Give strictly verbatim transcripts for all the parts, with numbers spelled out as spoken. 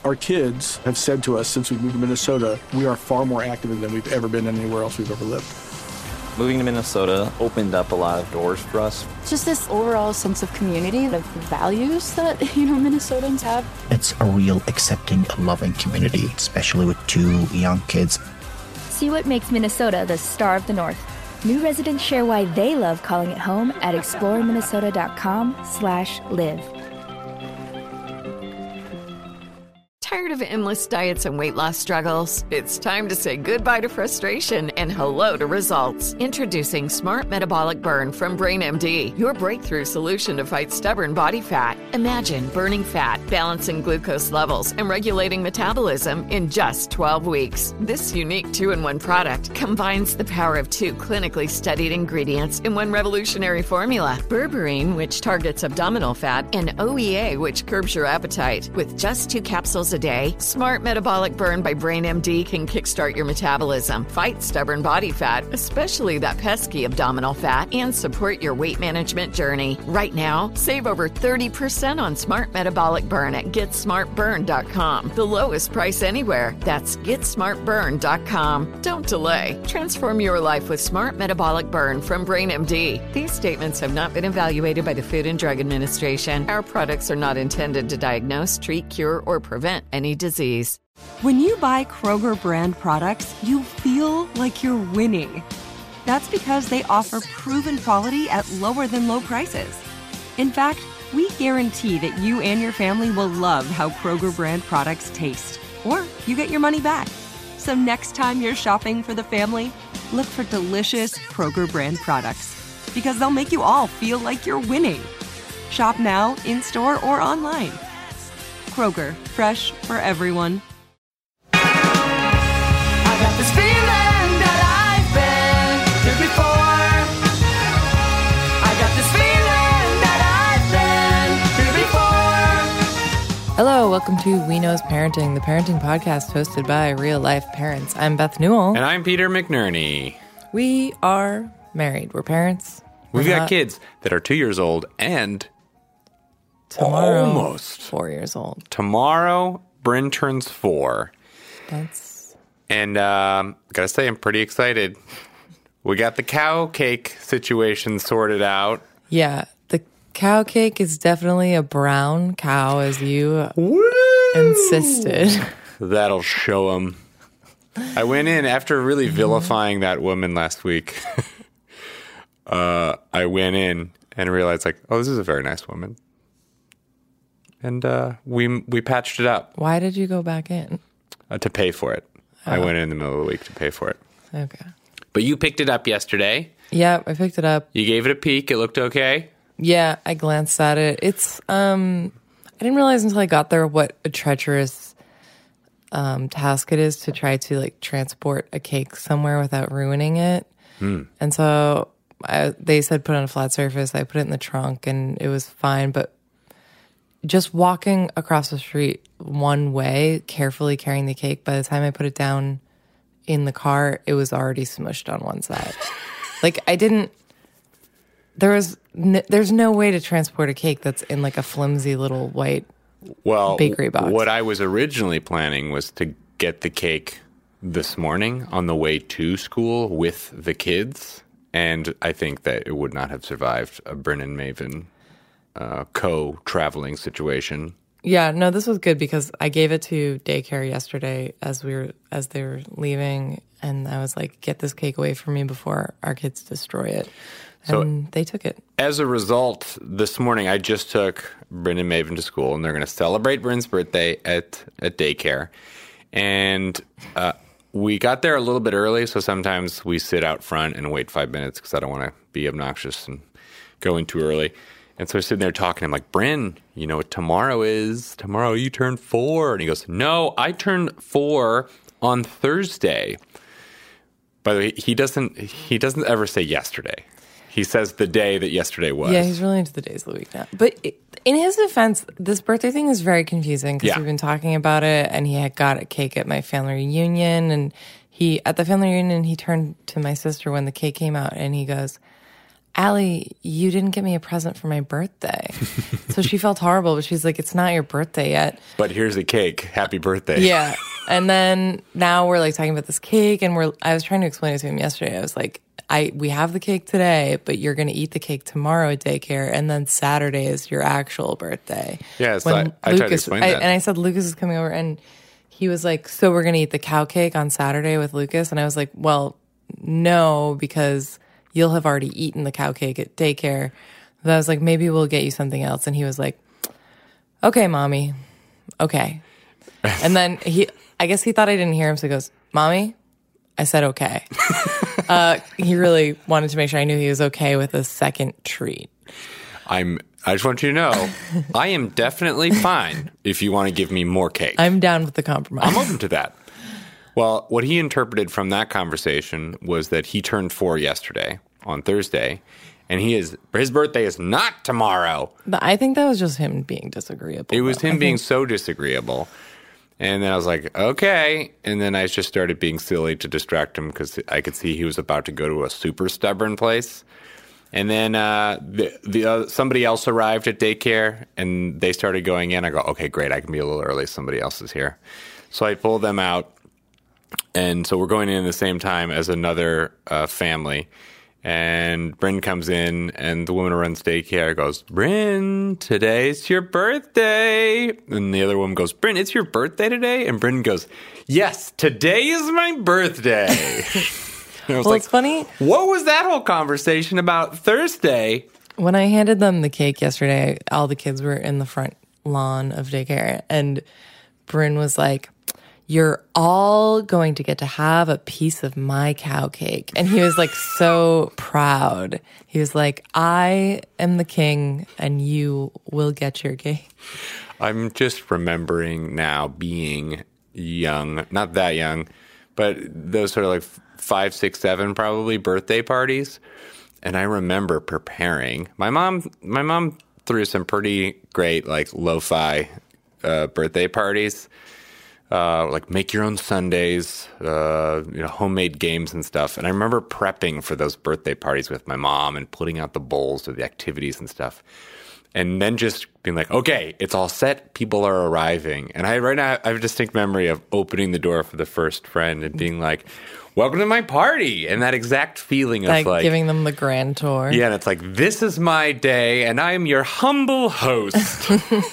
Our kids have said to us since we moved to Minnesota, we are far more active than we've ever been anywhere else we've ever lived. Moving to Minnesota opened up a lot of doors for us. Just this overall sense of community, the values that, you know, Minnesotans have. It's a real accepting, loving community, especially with two young kids. See what makes Minnesota the star of the North. New residents share why they love calling it home at exploreminnesota.com slash live. Tired of endless diets and weight loss struggles? It's time to say goodbye to frustration and hello to results. Introducing Smart Metabolic Burn from BrainMD, your breakthrough solution to fight stubborn body fat. Imagine burning fat, balancing glucose levels, and regulating metabolism in just twelve weeks. This unique two-in-one product combines the power of two clinically studied ingredients in one revolutionary formula. Berberine, which targets abdominal fat, and O E A, which curbs your appetite. With just two capsules a day, Smart Metabolic Burn by BrainMD can kickstart your metabolism, fight stubborn body fat, especially that pesky abdominal fat, and support your weight management journey. Right now, save over thirty percent on Smart Metabolic Burn at get smart burn dot com. The lowest price anywhere. That's get smart burn dot com. Don't delay. Transform your life with Smart Metabolic Burn from BrainMD. These statements have not been evaluated by the Food and Drug Administration. Our products are not intended to diagnose, treat, cure, or prevent any disease. When you buy Kroger brand products, you feel like you're winning. That's because they offer proven quality at lower than low prices. In fact, we guarantee that you and your family will love how Kroger brand products taste, or you get your money back. So next time you're shopping for the family, look for delicious Kroger brand products, because they'll make you all feel like you're winning. Shop now, in-store, or online. Kroger, fresh for everyone. I got this feeling that I've been here before. I got this feeling that I've been here before. Hello, welcome to We Knows Parenting, the parenting podcast hosted by real-life parents. I'm Beth Newell. And I'm Peter McNerney. We are married. We're parents. We're We've got not... kids that are two years old and Tomorrow, almost four years old. Tomorrow, Bryn turns four. That's... And um, gotta say, I'm pretty excited. We got the cow cake situation sorted out. Yeah, the cow cake is definitely a brown cow, as you Woo! insisted. That'll show them. I went in after really vilifying that woman last week. uh, I went in and realized, like, oh, this is a very nice woman. And uh, we we patched it up. Why did you go back in? Uh, to pay for it. Oh. I went in the middle of the week to pay for it. Okay. But you picked it up yesterday. Yeah, I picked it up. You gave it a peek. It looked okay? Yeah, I glanced at it. It's, um, I didn't realize until I got there what a treacherous um, task it is to try to, like, transport a cake somewhere without ruining it. Hmm. And so I, they said put it on a flat surface. I put it in the trunk, and it was fine, but just walking across the street one way, carefully carrying the cake, by the time I put it down in the car, it was already smushed on one side. Like, I didn't, there was, n- there's no way to transport a cake that's in like a flimsy little white well, bakery box. What I was originally planning was to get the cake this morning on the way to school with the kids. And I think that it would not have survived a Bryn and Maven Uh, co-traveling situation. Yeah, no, this was good because I gave it to daycare yesterday as we were as they were leaving, and I was like, "Get this cake away from me before our kids destroy it." And so, they took it. As a result, this morning I just took Bryn and Maven to school, and they're going to celebrate Bryn's birthday at at daycare. And uh, we got there a little bit early, so sometimes we sit out front and wait five minutes because I don't want to be obnoxious and go in too early. And so we're sitting there talking. I'm like, Bryn, you know what tomorrow is? Tomorrow you turn four. And he goes, no, I turned four on Thursday. By the way, he doesn't he doesn't ever say yesterday. He says the day that yesterday was. Yeah, he's really into the days of the week now. But in his defense, this birthday thing is very confusing because yeah. we've been talking about it, and he had got a cake at my family reunion. And he at the family reunion, he turned to my sister when the cake came out, and he goes, Allie, you didn't get me a present for my birthday. So she felt horrible, but she's like, it's not your birthday yet. But here's a cake. Happy birthday. Yeah. And then now we're like talking about this cake, and we're I was trying to explain it to him yesterday. I was like, I we have the cake today, but you're going to eat the cake tomorrow at daycare, and then Saturday is your actual birthday. Yeah, so I, I tried to explain I, that. And I said, Lucas is coming over, and he was like, so we're going to eat the cow cake on Saturday with Lucas? And I was like, well, no, because you'll have already eaten the cow cake at daycare. But I was like, maybe we'll get you something else. And he was like, okay, mommy. Okay. And then he, I guess he thought I didn't hear him. So he goes, mommy? I said, okay. uh, he really wanted to make sure I knew he was okay with a second treat. I'm, I just want you to know, I am definitely fine if you want to give me more cake. I'm down with the compromise. I'm open to that. Well, what he interpreted from that conversation was that he turned four yesterday on Thursday, and he is his birthday is not tomorrow. But I think that was just him being disagreeable. It was though. him I being think- so disagreeable. And then I was like, okay. And then I just started being silly to distract him because I could see he was about to go to a super stubborn place. And then uh, the, the uh, somebody else arrived at daycare, and they started going in. I go, okay, great. I can be a little early. Somebody else is here. So I pulled them out. And so we're going in at the same time as another uh, family. And Bryn comes in, and the woman who runs daycare goes, Bryn, today's your birthday. And the other woman goes, Bryn, it's your birthday today? And Bryn goes, yes, today is my birthday. And I was well, like, it's funny. What was that whole conversation about Thursday? When I handed them the cake yesterday, all the kids were in the front lawn of daycare, and Bryn was like, you're all going to get to have a piece of my cow cake. And he was like so proud. He was like, I am the king and you will get your cake. I'm just remembering now being young, not that young, but those sort of like five, six, seven probably birthday parties. And I remember preparing. My mom, my mom threw some pretty great like lo-fi uh, birthday parties. Uh, like make your own sundaes, uh, you know, homemade games and stuff. And I remember prepping for those birthday parties with my mom and putting out the bowls of the activities and stuff. And then just being like, okay, it's all set. People are arriving. And I right now I have a distinct memory of opening the door for the first friend and being like, welcome to my party. And that exact feeling of Like, like giving them the grand tour. Yeah, and it's like, this is my day and I am your humble host.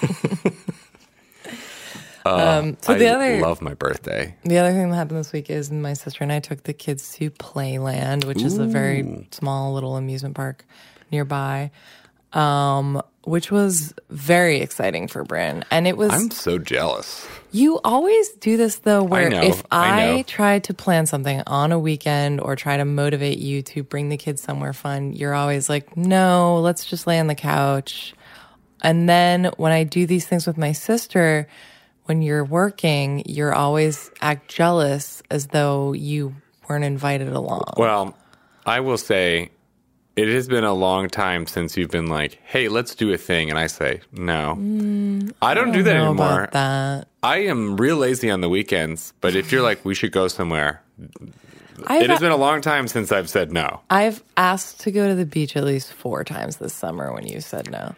Uh, Um, so I the other love my birthday. The other thing that happened this week is my sister and I took the kids to Playland, which is a very small little amusement park nearby, um, which was very exciting for Bryn. And it was. I'm so jealous. You always do this though, where I know, if I I, know. try to plan something on a weekend or try to motivate you to bring the kids somewhere fun, you're always like, no, let's just lay on the couch. And then when I do these things with my sister, when you're working, you're always act jealous as though you weren't invited along. Well, I will say it has been a long time since you've been like, hey, let's do a thing. And I say, no, Mm, I don't I do that know anymore. about that. I am real lazy on the weekends. But if you're like, we should go somewhere, I've, it has been a long time since I've said no. I've asked to go to the beach at least four times this summer when you said no.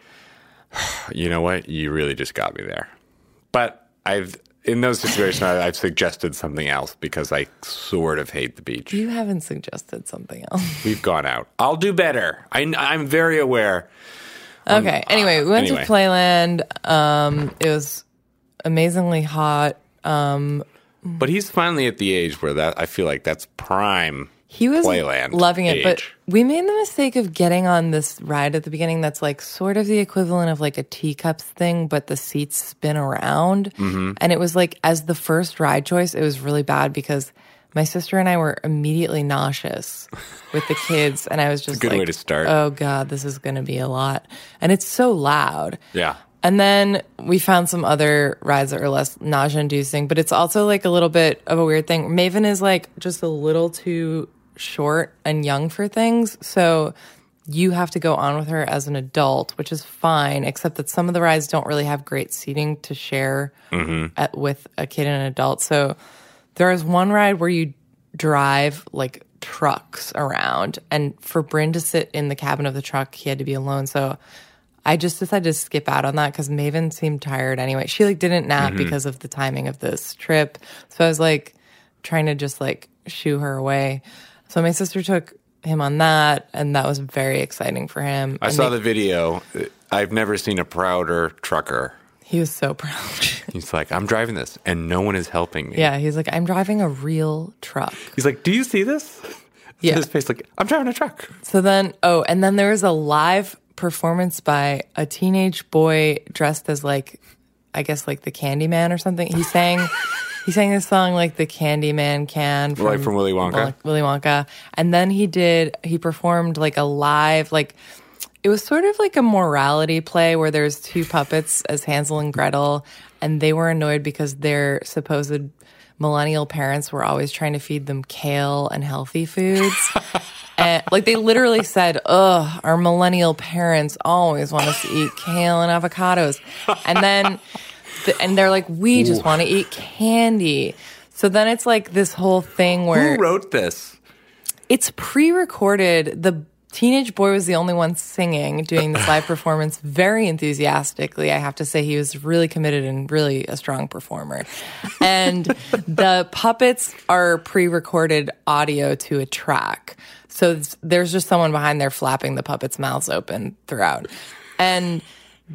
You know what? You really just got me there. But I've in those situations, I- I've suggested something else because I sort of hate the beach. You haven't suggested something else. We've gone out. I'll do better. I, I'm very aware. Okay. Anyway, we went anyway. to Playland. Um, it was amazingly hot. Um, But he's finally at the age where that I feel like that's prime he was Playland loving it, age. but we made the mistake of getting on this ride at the beginning that's like sort of the equivalent of like a teacups thing, but the seats spin around. Mhm. And it was like, as the first ride choice, it was really bad because my sister and I were immediately nauseous with the kids. And I was just a good like, way to start. oh God, this is going to be a lot. And it's so loud. Yeah. And then we found some other rides that are less nausea-inducing, but it's also like a little bit of a weird thing. Maven is like just a little too short and young for things, so you have to go on with her as an adult, which is fine, except that some of the rides don't really have great seating to share Mhm. at, with a kid and an adult. So there is one ride where you drive like trucks around. And for Bryn to sit in the cabin of the truck, he had to be alone. So I just decided to skip out on that because Maven seemed tired anyway. She like didn't nap Mm-hmm. because of the timing of this trip. So I was like trying to just like shoo her away. So my sister took him on that, and that was very exciting for him. I and saw they- the video. I've never seen a prouder trucker. He was so proud. He's like, I'm driving this, and no one is helping me. Yeah, he's like, I'm driving a real truck. He's like, do you see this? Yeah. His face like, I'm driving a truck. So then, oh, and then there was a live performance by a teenage boy dressed as like, I guess like the Candyman or something. He sang, he sang this song like the Candyman can from, Like from Willy Wonka? Willy, Willy Wonka. And then he did, he performed like a live, like, it was sort of like a morality play where there's two puppets as Hansel and Gretel, and they were annoyed because their supposed millennial parents were always trying to feed them kale and healthy foods. And like they literally said, ugh, our millennial parents always want us to eat kale and avocados. And then, th- and they're like, we just want to eat candy. So then it's like this whole thing where Who wrote this? it's pre-recorded. The teenage boy was the only one singing, doing this live performance very enthusiastically. I have to say he was really committed and really a strong performer. And the puppets are pre-recorded audio to a track. So it's- there's just someone behind there flapping the puppets' mouths open throughout. And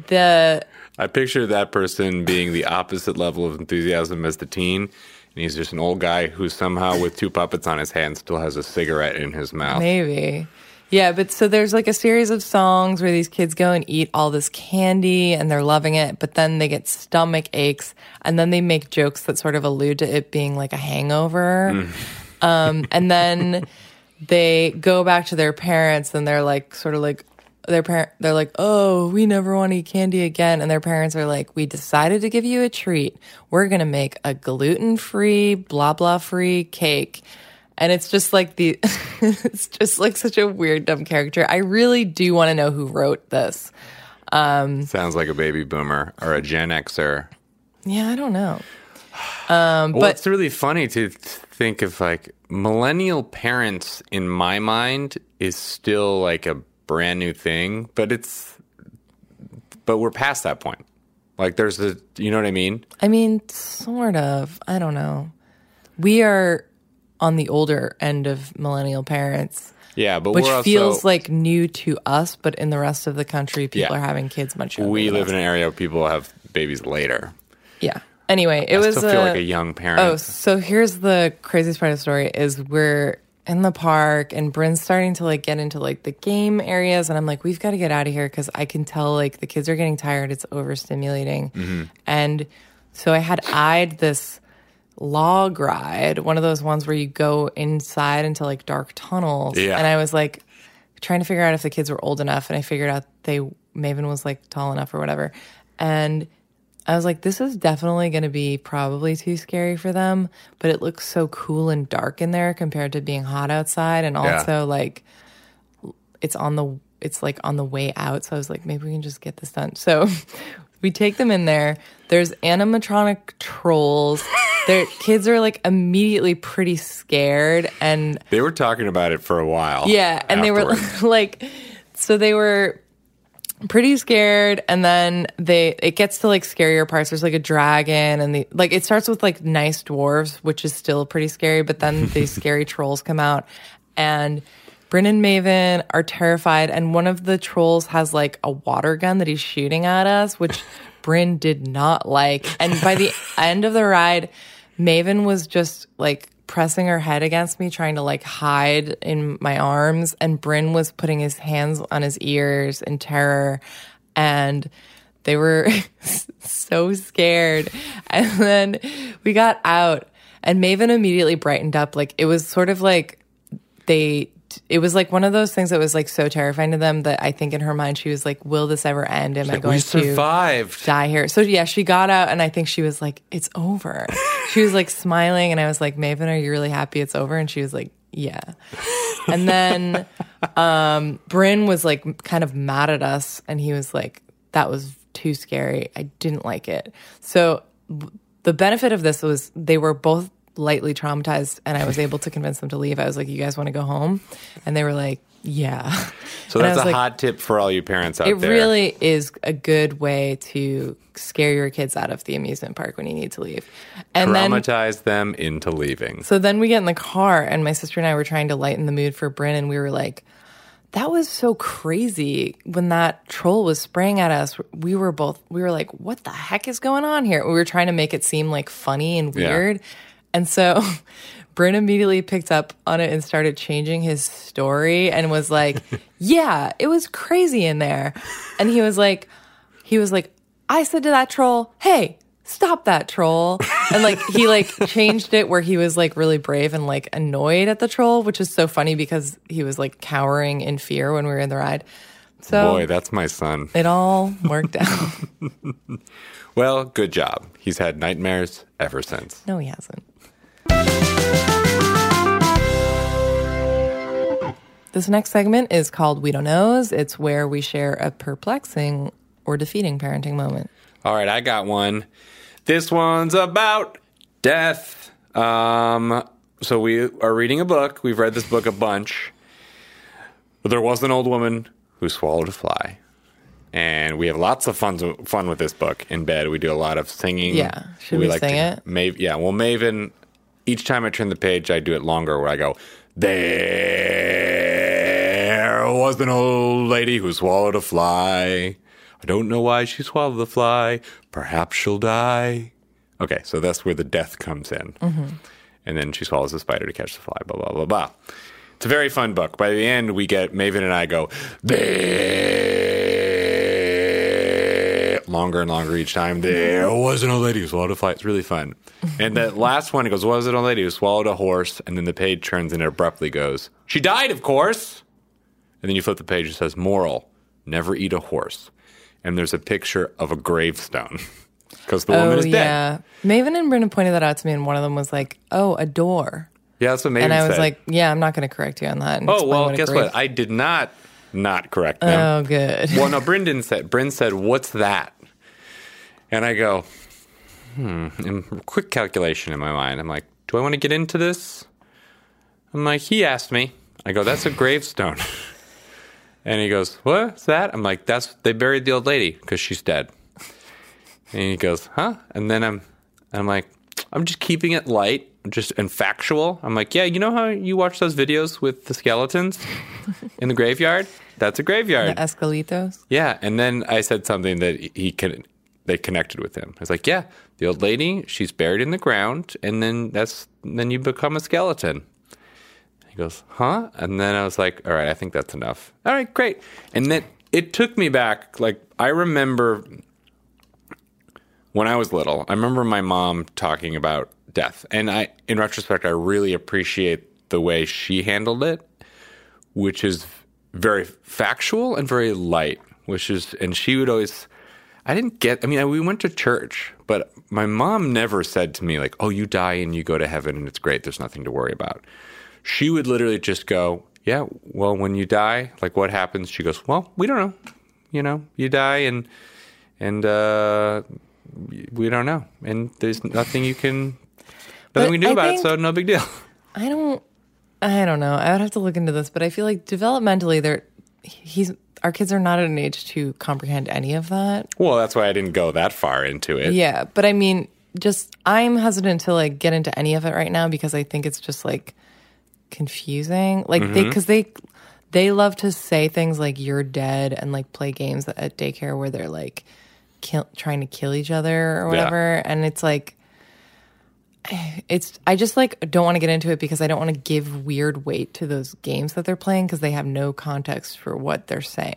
the I picture that person being the opposite level of enthusiasm as the teen. And he's just an old guy who somehow, with two puppets on his hand, still has a cigarette in his mouth. Maybe. Yeah, but so there's like a series of songs where these kids go and eat all this candy and they're loving it, but then they get stomach aches and then they make jokes that sort of allude to it being like a hangover. Um, and then they go back to their parents and they're like, sort of like, their parent, they're like, oh, we never want to eat candy again. And their parents are like, we decided to give you a treat. We're going to make a gluten-free, blah, blah free cake. And it's just like the, it's just like such a weird, dumb character. I really do want to know who wrote this. Um, Sounds like a baby boomer or a Gen Xer. yeah, I don't know. Um, Well, but it's really funny to think of like millennial parents in my mind is still like a brand new thing, but it's, but we're past that point. Like there's a, you know what I mean? I mean, sort of. I don't know. We are on the older end of millennial parents. Yeah, but which we're also, feels like new to us, but in the rest of the country, people Yeah. are having kids much younger. we than live us. in an area where people have babies later. Yeah. Anyway, it I was. still feel uh, like a young parent. Oh, so here's the craziest part of the story: is we're in the park and Bryn's starting to like get into like the game areas, and I'm like, we've got to get out of here because I can tell like the kids are getting tired. It's overstimulating, Mm-hmm. and so I had eyed this log ride, one of those ones where you go inside into like dark tunnels, Yeah. and I was like trying to figure out if the kids were old enough, and I figured out they Maven was like tall enough or whatever, and I was like, this is definitely going to be probably too scary for them, but it looks so cool and dark in there compared to being hot outside. And Yeah. also like it's on the, it's like on the way out. So I was like, maybe we can just get this done. So we take them in there. There's animatronic trolls. Their kids are like immediately pretty scared. And They were talking about it for a while. yeah, and they were afterwards. like, so they were pretty scared, and then they it gets to like scarier parts. There's like a dragon, and the like it starts with like nice dwarves, which is still pretty scary, but then these scary trolls come out, and Bryn and Maven are terrified, and one of the trolls has like a water gun that he's shooting at us, which Bryn did not like. And by the end of the ride, Maven was just like pressing her head against me, trying to like hide in my arms, and Bryn was putting his hands on his ears in terror, and they were so scared. And then we got out, and Maven immediately brightened up. Like it was sort of like they it was like one of those things that was like so terrifying to them that I think in her mind she was like, will this ever end? Am I Like, going we to survived. die here? So yeah, she got out, and I think she was like, it's over. She was like smiling, and I was like, Maven, are you really happy it's over? And she was like, yeah. And then um, Bryn was like kind of mad at us, and he was like, that was too scary. I didn't like it. So w- the benefit of this was they were both lightly traumatized and I was able to convince them to leave. I was like, you guys want to go home? And they were like, yeah. So And I that's was a like, hot tip for all you parents out it there. really is a good way to scare your kids out of the amusement park when you need to leave. And then, Traumatize them into leaving. so then we get in the car and my sister and I were trying to lighten the mood for Bryn and we were like, that was so crazy when that troll was spraying at us. We were both, we were like, what the heck is going on here? We were trying to make it seem like funny and Yeah. weird. And so Bryn immediately picked up on it and started changing his story and was like, yeah, it was crazy in there. And he was like, he was like, I said to that troll, hey, stop that troll. And like, he like changed it where he was like really brave and like annoyed at the troll, which is so funny because he was like cowering in fear when we were in the ride. So Boy, that's my son. it all worked out. Well, good job. He's had nightmares ever since. No, he hasn't. This next segment is called We Don't Knows. It's where we share a perplexing or defeating parenting moment. All right, I got one. This one's about death. Um, so we are reading a book. We've read this book a bunch. But there was an old woman who swallowed a fly. And we have lots of fun fun with this book in bed. We do a lot of singing. Yeah. Should we sing it? Mav- yeah. Well, Maven, each time I turn the page, I do it longer where I go, there was an old lady who swallowed a fly. I don't know why she swallowed the fly. Perhaps she'll die. Okay, so that's where the death comes in. Mm-hmm. And then she swallows the spider to catch the fly, blah, blah, blah, blah. It's a very fun book. By the end, we get, Maven and I go, there, longer and longer each time. There was an old lady who swallowed a fly. It's really fun. And the last one, it goes, was an old lady who swallowed a horse? And then the page turns and it abruptly goes, she died, of course. And then you flip the page, it says, moral, never eat a horse. And there's a picture of a gravestone because the woman oh, is dead. yeah. Maven and Brendan pointed that out to me, and one of them was like, oh, a door. Yeah, that's what Maven And I was said. like, yeah, I'm not going to correct you on that. And oh, explain well, what a guess grave- what? I did not not correct them. Oh, good. Well, no, Brendan said, Bryn said, what's that? And I go, hmm, and quick calculation in my mind. I'm like, do I want to get into this? I'm like, he asked me. I go, that's a gravestone. And he goes, what's that? I'm like, that's, they buried the old lady because she's dead. And he goes, huh? And then I'm, I'm like, I'm just keeping it light, just and factual. I'm like, yeah, you know how you watch those videos with the skeletons in the graveyard? That's a graveyard. The Escalitos? Yeah. And then I said something that he can, they connected with him. I was like, yeah, the old lady, she's buried in the ground, and then that's, then you become a skeleton. He goes, huh? And then I was like, all right, I think that's enough. All right, great. And then it took me back. Like, I remember when I was little, I remember my mom talking about death. And I, in retrospect, I really appreciate the way she handled it, which is very factual and very light, which is, and she would always, I didn't get, I mean, I, we went to church, but my mom never said to me like, oh, you die and you go to heaven and it's great. There's nothing to worry about. She would literally just go, yeah, well, when you die, like what happens? She goes, well, we don't know. You know, you die and, and, uh, we don't know. And there's nothing you can, nothing we can do I about think- it. So no big deal. I don't, I don't know. I would have to look into this, but I feel like developmentally, they're, he's, our kids are not at an age to comprehend any of that. Well, that's why I didn't go that far into it. Yeah, but I mean, just, I'm hesitant to like get into any of it right now because I think it's just like confusing. Like they, Mhm. because they, they love to say things like you're dead and like play games at daycare where they're like kill, trying to kill each other or whatever. Yeah. And it's like, it's, I just like don't want to get into it because I don't want to give weird weight to those games that they're playing because they have no context for what they're saying.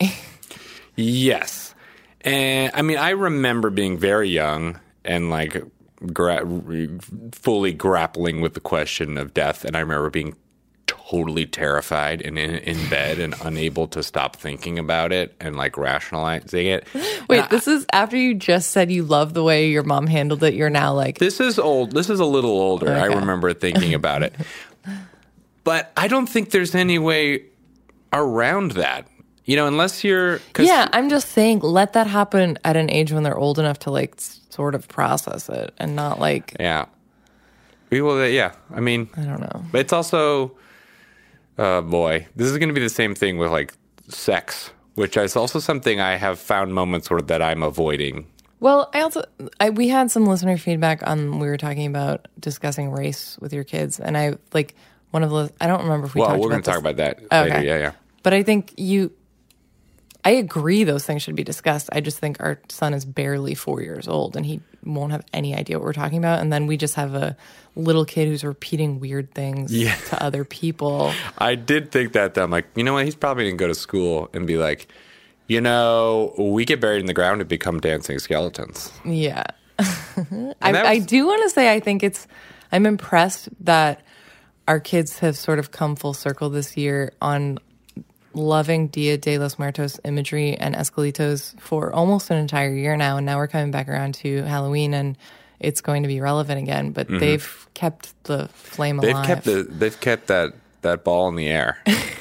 Yes. And I mean, I remember being very young and like gra- fully grappling with the question of death. And I remember being totally terrified and in, in bed and unable to stop thinking about it and like rationalizing it. Wait, And I- this is after you just said you love the way your mom handled it. You're now like, This is old. This is a little older. I Okay. remember thinking about it. But I don't think there's any way around that. You know, unless you're... 'cause yeah, I'm just saying, let that happen at an age when they're old enough to like s- sort of process it and not like, Yeah. We will, yeah. I mean, I don't know. But it's also, uh, boy, this is going to be the same thing with like sex, which is also something I have found moments where that I'm avoiding. Well, I also I, we had some listener feedback on we were talking about discussing race with your kids, and I like one of the I don't remember if we well, talked we're about going to talk about that okay. later. Yeah, yeah. But I think you, I agree those things should be discussed. I just think our son is barely four years old, and he won't have any idea what we're talking about. And then we just have a little kid who's repeating weird things yeah. to other people. I did think that. Though. I'm like, you know what? He's probably going to go to school and be like, you know, we get buried in the ground and become dancing skeletons. Yeah. I, was- I do want to say I think it's, I'm impressed that our kids have sort of come full circle this year on loving Dia de los Muertos imagery and Esquelitos for almost an entire year now. And now we're coming back around to Halloween and it's going to be relevant again. But mm-hmm. they've kept the flame they've alive. Kept the, they've kept that, that ball in the air.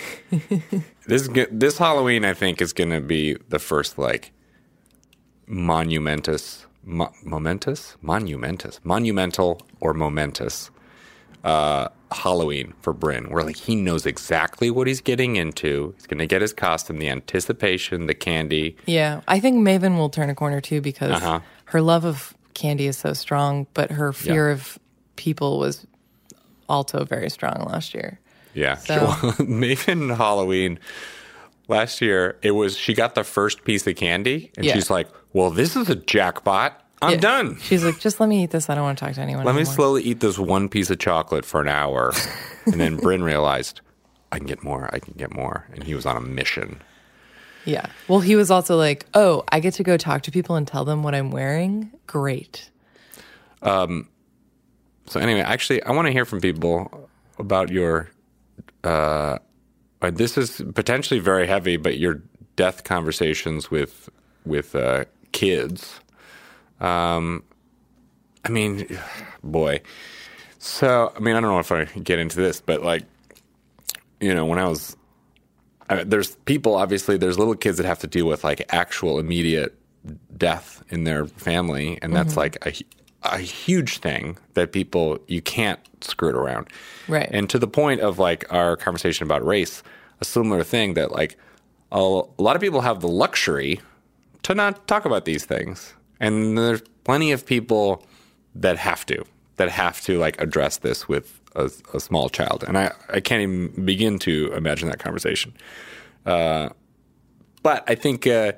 This this Halloween, I think, is going to be the first, like, monumentous, mo- momentous? Monumentous. Monumental or momentous uh, Halloween for Bryn, where, like, he knows exactly what he's getting into. He's going to get his costume, the anticipation, the candy. Yeah. I think Maven will turn a corner, too, because uh-huh. her love of candy is so strong, but her fear yeah. of people was also very strong last year. Yeah. So. Maven Halloween last year, it was she got the first piece of candy and yeah. she's like, well, this is a jackpot. I'm yeah. done. She's like, just let me eat this. I don't want to talk to anyone Let anymore. me slowly eat this one piece of chocolate for an hour. And then Bryn realized, I can get more. I can get more. And he was on a mission. Yeah. Well, he was also like, oh, I get to go talk to people and tell them what I'm wearing? Great. Um. So anyway, actually, I want to hear from people about your... Uh, this is potentially very heavy, but your death conversations with with uh, kids. Um, I mean, boy. So, I mean, I don't know if I get into this, but like, you know, when I was, I, there's people, obviously, there's little kids that have to deal with like actual immediate death in their family, and that's mm-hmm. like a a huge thing that people, you can't screw it around. Right. And to the point of like our conversation about race, a similar thing that like a, a lot of people have the luxury to not talk about these things. And there's plenty of people that have to, that have to like address this with a, a small child. And I, I can't even begin to imagine that conversation. Uh, but I think uh,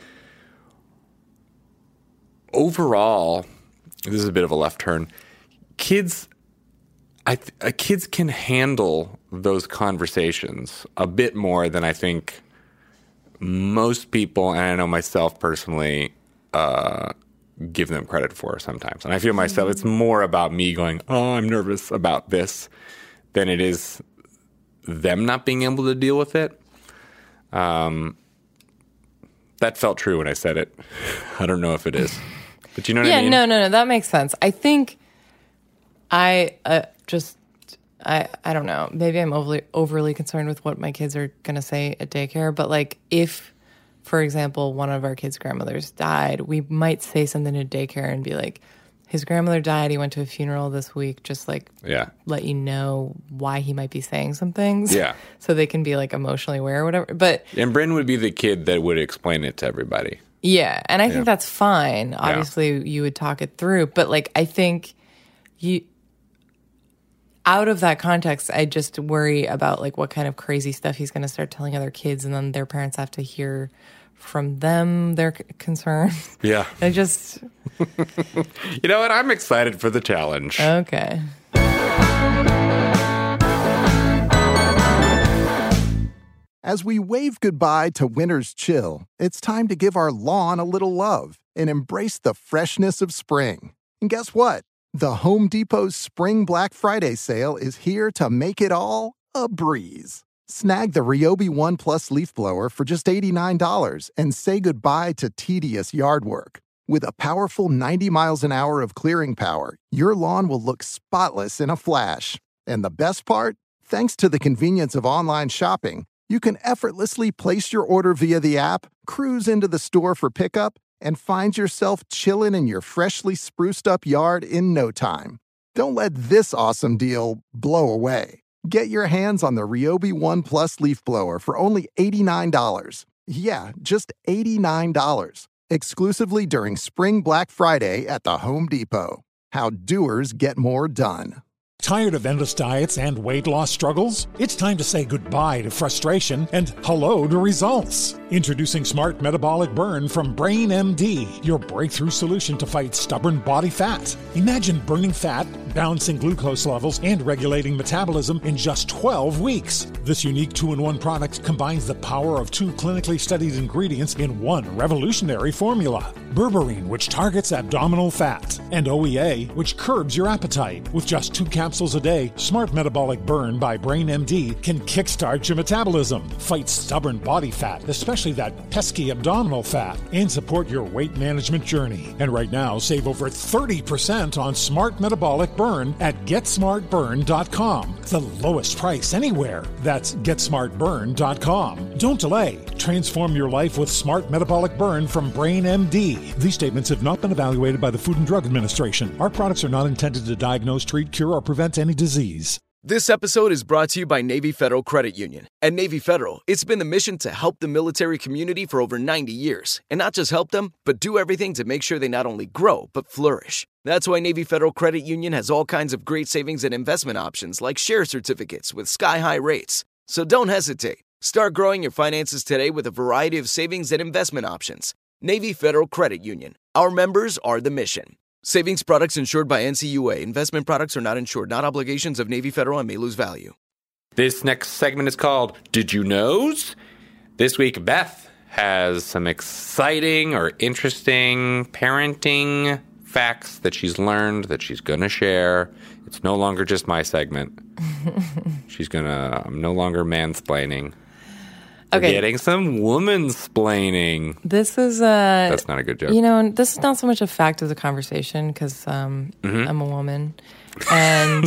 overall, this is a bit of a left turn. Kids, I th- uh, kids can handle those conversations a bit more than I think most people, and I know myself personally, uh, give them credit for sometimes. And I feel myself, it's more about me going, oh, I'm nervous about this, than it is them not being able to deal with it. Um, that felt true when I said it. I don't know if it is. But you know what yeah, I mean? no, no, no. That makes sense. I think I uh, just, I I don't know. Maybe I'm overly, overly concerned with what my kids are going to say at daycare. But like if, for example, one of our kids' grandmothers died, we might say something at daycare and be like, his grandmother died. He went to a funeral this week. Just like yeah. let you know why he might be saying some things. Yeah. So they can be like emotionally aware or whatever. But and Bryn would be the kid that would explain it to everybody. Yeah, and I yeah. think that's fine. Obviously, yeah. you would talk it through. But, like, I think you... Out of that context, I just worry about, like, what kind of crazy stuff he's going to start telling other kids, and then their parents have to hear from them their c- concerns. Yeah. I just... You know what? I'm excited for the challenge. Okay. As we wave goodbye to winter's chill, it's time to give our lawn a little love and embrace the freshness of spring. And guess what? The Home Depot's Spring Black Friday sale is here to make it all a breeze. Snag the Ryobi One Plus leaf blower for just eighty-nine dollars and say goodbye to tedious yard work. With a powerful ninety miles an hour of clearing power, your lawn will look spotless in a flash. And the best part? Thanks to the convenience of online shopping, you can effortlessly place your order via the app, cruise into the store for pickup, and find yourself chilling in your freshly spruced up yard in no time. Don't let this awesome deal blow away. Get your hands on the Ryobi One Plus leaf blower for only eighty-nine dollars. Yeah, just eighty-nine dollars. Exclusively during Spring Black Friday at the Home Depot. How doers get more done. Tired of endless diets and weight loss struggles? It's time to say goodbye to frustration and hello to results. Introducing Smart Metabolic Burn from Brain M D, your breakthrough solution to fight stubborn body fat. Imagine burning fat, balancing glucose levels, and regulating metabolism in just twelve weeks. This unique two-in-one product combines the power of two clinically studied ingredients in one revolutionary formula. Berberine, which targets abdominal fat, and O E A, which curbs your appetite. With just two capsules a day, Smart Metabolic Burn by Brain M D can kickstart your metabolism, fight stubborn body fat, especially that pesky abdominal fat, and support your weight management journey. And right now, save over thirty percent on Smart Metabolic Burn at get smart burn dot com. The lowest price anywhere. That's get smart burn dot com. Don't delay. Transform your life with Smart Metabolic Burn from Brain M D. These statements have not been evaluated by the Food and Drug Administration. Our products are not intended to diagnose, treat, cure, or prevent any disease. This episode is brought to you by Navy Federal Credit Union. At Navy Federal, it's been the mission to help the military community for over ninety years. And not just help them, but do everything to make sure they not only grow, but flourish. That's why Navy Federal Credit Union has all kinds of great savings and investment options like share certificates with sky-high rates. So don't hesitate. Start growing your finances today with a variety of savings and investment options. Navy Federal Credit Union. Our members are the mission. Savings products insured by N C U A. Investment products are not insured, not obligations of Navy Federal and may lose value. This next segment is called Did You Knows? This week, Beth has some exciting or interesting parenting facts that she's learned that she's going to share. It's no longer just my segment. She's going to, I'm no longer mansplaining. Okay. We're getting some woman-splaining. This is a... That's not a good joke. You know, this is not so much a fact as a conversation because um, mm-hmm. I'm a woman. And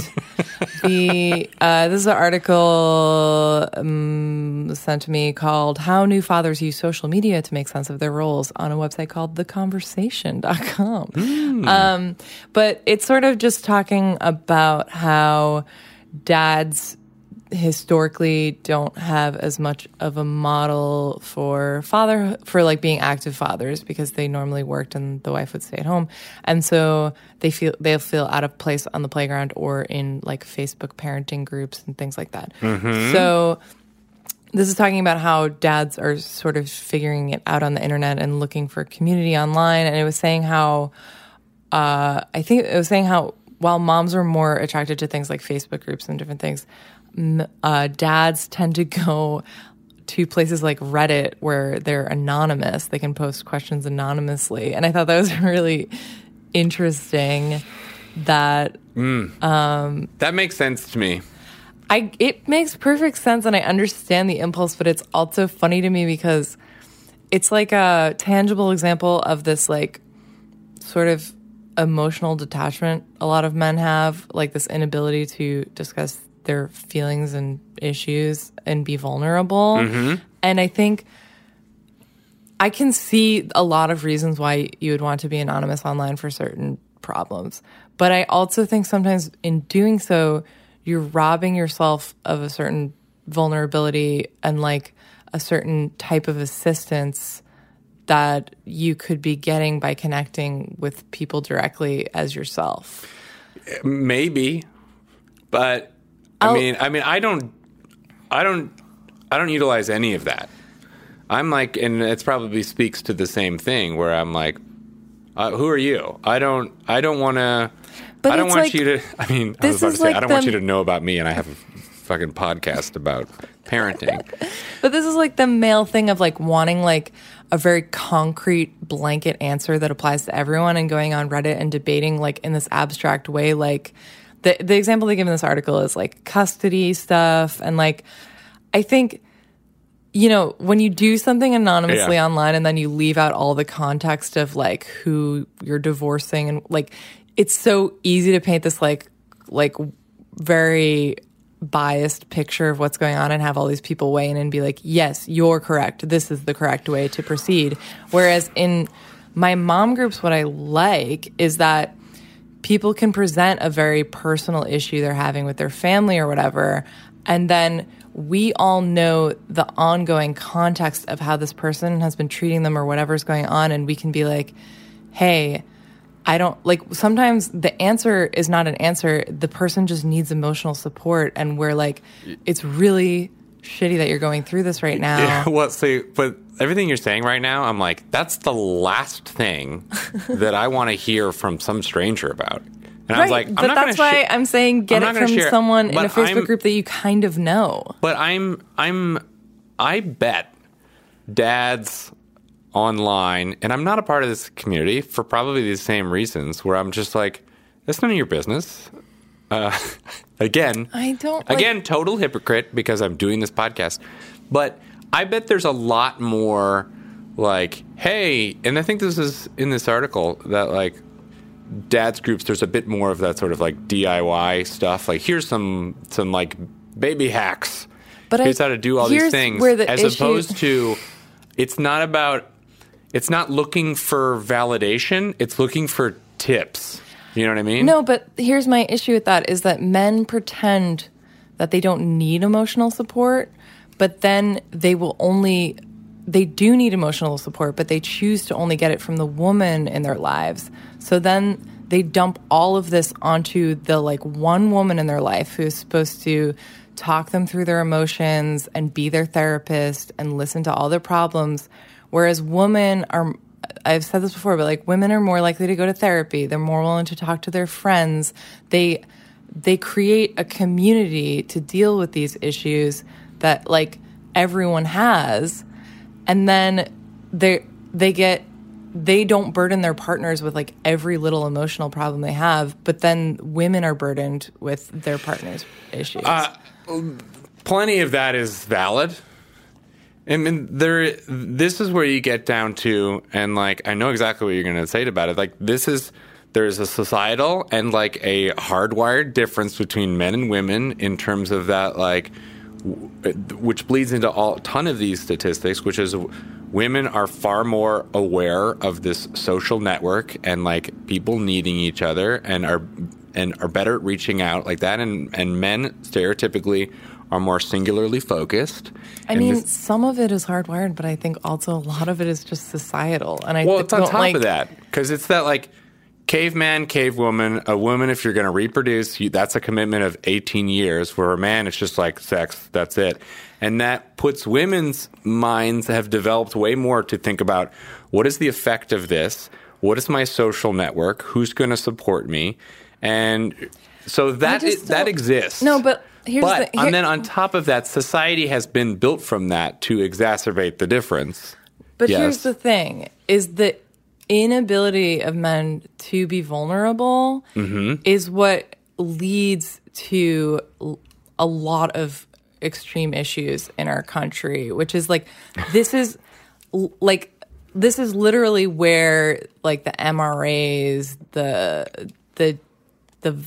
the uh, this is an article um, sent to me called How New Fathers Use Social Media to Make Sense of Their Roles on a website called the conversation dot com. Mm. Um, but it's sort of just talking about how dads historically don't have as much of a model for father for like being active fathers because they normally worked and the wife would stay at home, and so they feel they'll feel out of place on the playground or in like Facebook parenting groups and things like that. Mm-hmm. So this is talking about how dads are sort of figuring it out on the internet and looking for community online, and it was saying how uh, I think it was saying how while moms are more attracted to things like Facebook groups and different things, Uh, dads tend to go to places like Reddit where they're anonymous. They can post questions anonymously. And I thought that was really interesting that... Mm. Um, that makes sense to me. I It makes perfect sense, and I understand the impulse, but it's also funny to me because it's like a tangible example of this like sort of emotional detachment a lot of men have, like this inability to discuss their feelings and issues and be vulnerable. Mm-hmm. And I think I can see a lot of reasons why you would want to be anonymous online for certain problems. But I also think sometimes in doing so, you're robbing yourself of a certain vulnerability and like a certain type of assistance that you could be getting by connecting with people directly as yourself. Maybe, but I mean, I mean, I don't, I don't, I don't utilize any of that. I'm like, and it probably speaks to the same thing where I'm like, uh, who are you? I don't, I don't want to, I don't want like, you to, I mean, I was about to say, like I don't the, want you to know about me and I have a fucking podcast about parenting. But this is like the male thing of like wanting like a very concrete blanket answer that applies to everyone and going on Reddit and debating like in this abstract way, like, The the example they give in this article is like custody stuff. And like, I think, you know, when you do something anonymously yeah. online and then you leave out all the context of like who you're divorcing and like, it's so easy to paint this like, like very biased picture of what's going on and have all these people weigh in and be like, yes, you're correct. This is the correct way to proceed. Whereas in my mom groups, what I like is that people can present a very personal issue they're having with their family or whatever, and then we all know the ongoing context of how this person has been treating them or whatever's going on, and we can be like, hey, I don't, like, sometimes the answer is not an answer. The person just needs emotional support, and we're like, it's really shitty that you're going through this right now. Yeah, well, see, but everything you're saying right now, I'm like, that's the last thing that I want to hear from some stranger about. And right, I was like, I'm but not that's gonna why sh- I'm saying get I'm it not from gonna share- someone in but a Facebook I'm- group that you kind of know. But I'm, I'm, I bet dads online, and I'm not a part of this community for probably the same reasons, where I'm just like, that's none of your business. Uh, again, I don't like- again, total hypocrite because I'm doing this podcast. But I bet there's a lot more like, hey, and I think this is in this article that like dads groups, there's a bit more of that sort of like D I Y stuff. Like here's some some like baby hacks. But here's I, how to do all these here's things. where the As issue- opposed to, it's not about, it's not looking for validation. It's looking for tips. You know what I mean? No, but here's my issue with that is that men pretend that they don't need emotional support, but then they will only, they do need emotional support, but they choose to only get it from the woman in their lives. So then they dump all of this onto the like one woman in their life who is supposed to talk them through their emotions and be their therapist and listen to all their problems. Whereas women are, I've said this before, but like women are more likely to go to therapy. They're more willing to talk to their friends. They, they create a community to deal with these issues that like everyone has. And then they, they get, they don't burden their partners with like every little emotional problem they have, but then women are burdened with their partner's issues. Uh, plenty of that is valid. I mean, there. This is where you get down to, and like, I know exactly what you're going to say about it. Like, this is, there's a societal and like a hardwired difference between men and women in terms of that, like, w- which bleeds into all, a ton of these statistics, which is women are far more aware of this social network and like people needing each other and are and are better at reaching out like that, and and men stereotypically are more singularly focused. I And mean, this- some of it is hardwired, but I think also a lot of it is just societal. And I well, th- it's on don't top like, of that because it's that like caveman, cavewoman, a woman. If you're going to reproduce, you, that's a commitment of eighteen years. For a man, it's just like sex. That's it. And that puts women's minds have developed way more to think about what is the effect of this? What is my social network? Who's going to support me? And so that just is, that don't- exists. No, but here's but the here, and then on top of that, society has been built from that to exacerbate the difference. But Yes. here's the thing: is the inability of men to be vulnerable Mhm. is what leads to l- a lot of extreme issues in our country. Which is like, this is l- like this is literally where like the M R As, the the the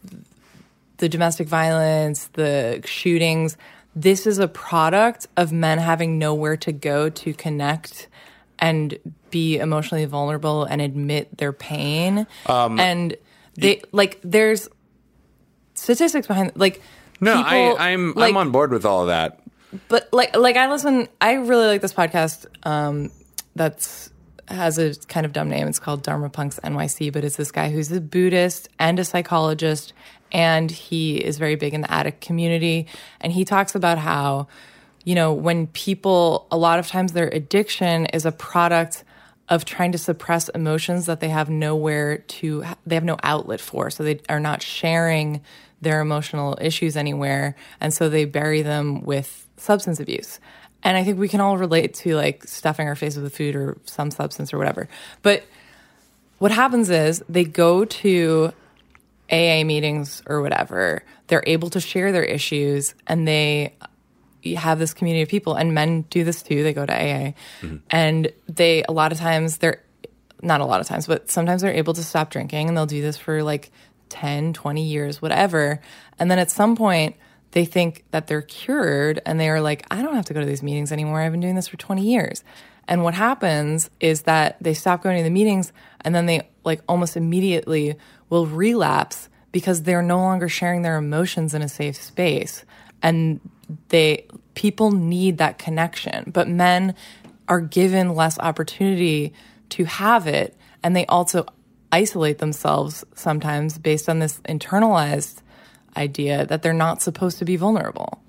the domestic violence, the shootings, this is a product of men having nowhere to go to connect and be emotionally vulnerable and admit their pain. Um, and they like there's statistics behind like No, people, I, I'm like, I'm on board with all of that. but like like I listen I really like this podcast um that's has a kind of dumb name. It's called Dharma Punks N Y C, but it's this guy who's a Buddhist and a psychologist, and he is very big in the addict community. And he talks about how, you know, when people, a lot of times their addiction is a product of trying to suppress emotions that they have nowhere to, they have no outlet for. So they are not sharing their emotional issues anywhere. And so they bury them with substance abuse. And I think we can all relate to like stuffing our faces with food or some substance or whatever. But what happens is they go to A A meetings or whatever. They're able to share their issues and they have this community of people. And men do this too. They go to A A. Mm-hmm. And they, a lot of times, they're not a lot of times, but sometimes they're able to stop drinking and they'll do this for like ten, twenty years, whatever. And then at some point, they think that they're cured and they are like, I don't have to go to these meetings anymore. I've been doing this for twenty years. And what happens is that they stop going to the meetings and then they like almost immediately will relapse because they're no longer sharing their emotions in a safe space. And they people need that connection. But men are given less opportunity to have it, and they also isolate themselves sometimes based on this internalized idea that they're not supposed to be vulnerable.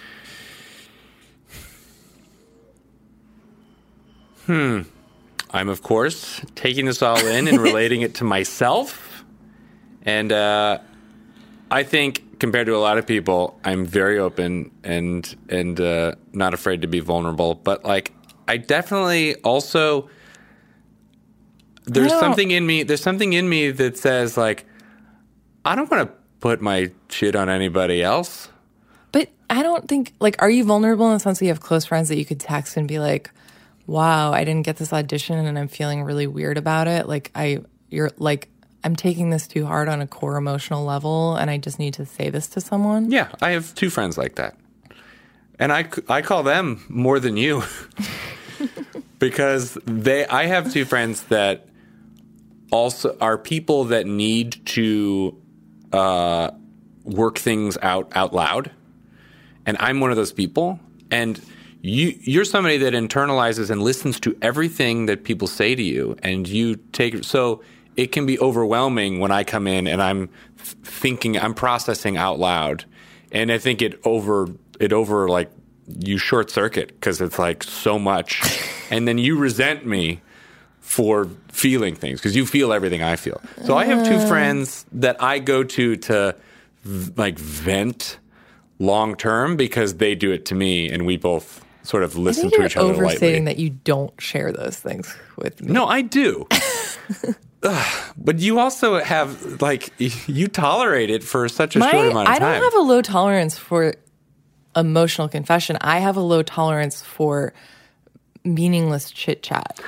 Hmm. I'm, of course, taking this all in and relating it to myself. And uh, I think, compared to a lot of people, I'm very open and and uh, not afraid to be vulnerable. But, like, I definitely also... There's something in me, there's something in me that says, like, I don't want to put my shit on anybody else. But I don't think, like, are you vulnerable in the sense that you have close friends that you could text and be like, wow, I didn't get this audition and I'm feeling really weird about it. Like, I, you're like, I'm taking this too hard on a core emotional level and I just need to say this to someone. Yeah, I have two friends like that. And I, I call them more than you because they, I have two friends that also are people that need to uh, work things out out loud. And I'm one of those people. And you, you're somebody that internalizes and listens to everything that people say to you. And you take, so it can be overwhelming when I come in and I'm thinking, I'm processing out loud. And I think it over, it over like you short circuit because it's like so much. And then you resent me for feeling things because you feel everything I feel. So I have two friends that I go to to like vent long term because they do it to me and we both sort of listen I think to each other you're overstating lightly. that you don't share those things with me. No, I do. Ugh, but you also have like you tolerate it for such a My, short amount of I time. don't have a low tolerance for emotional confession. I have a low tolerance for meaningless chit chat.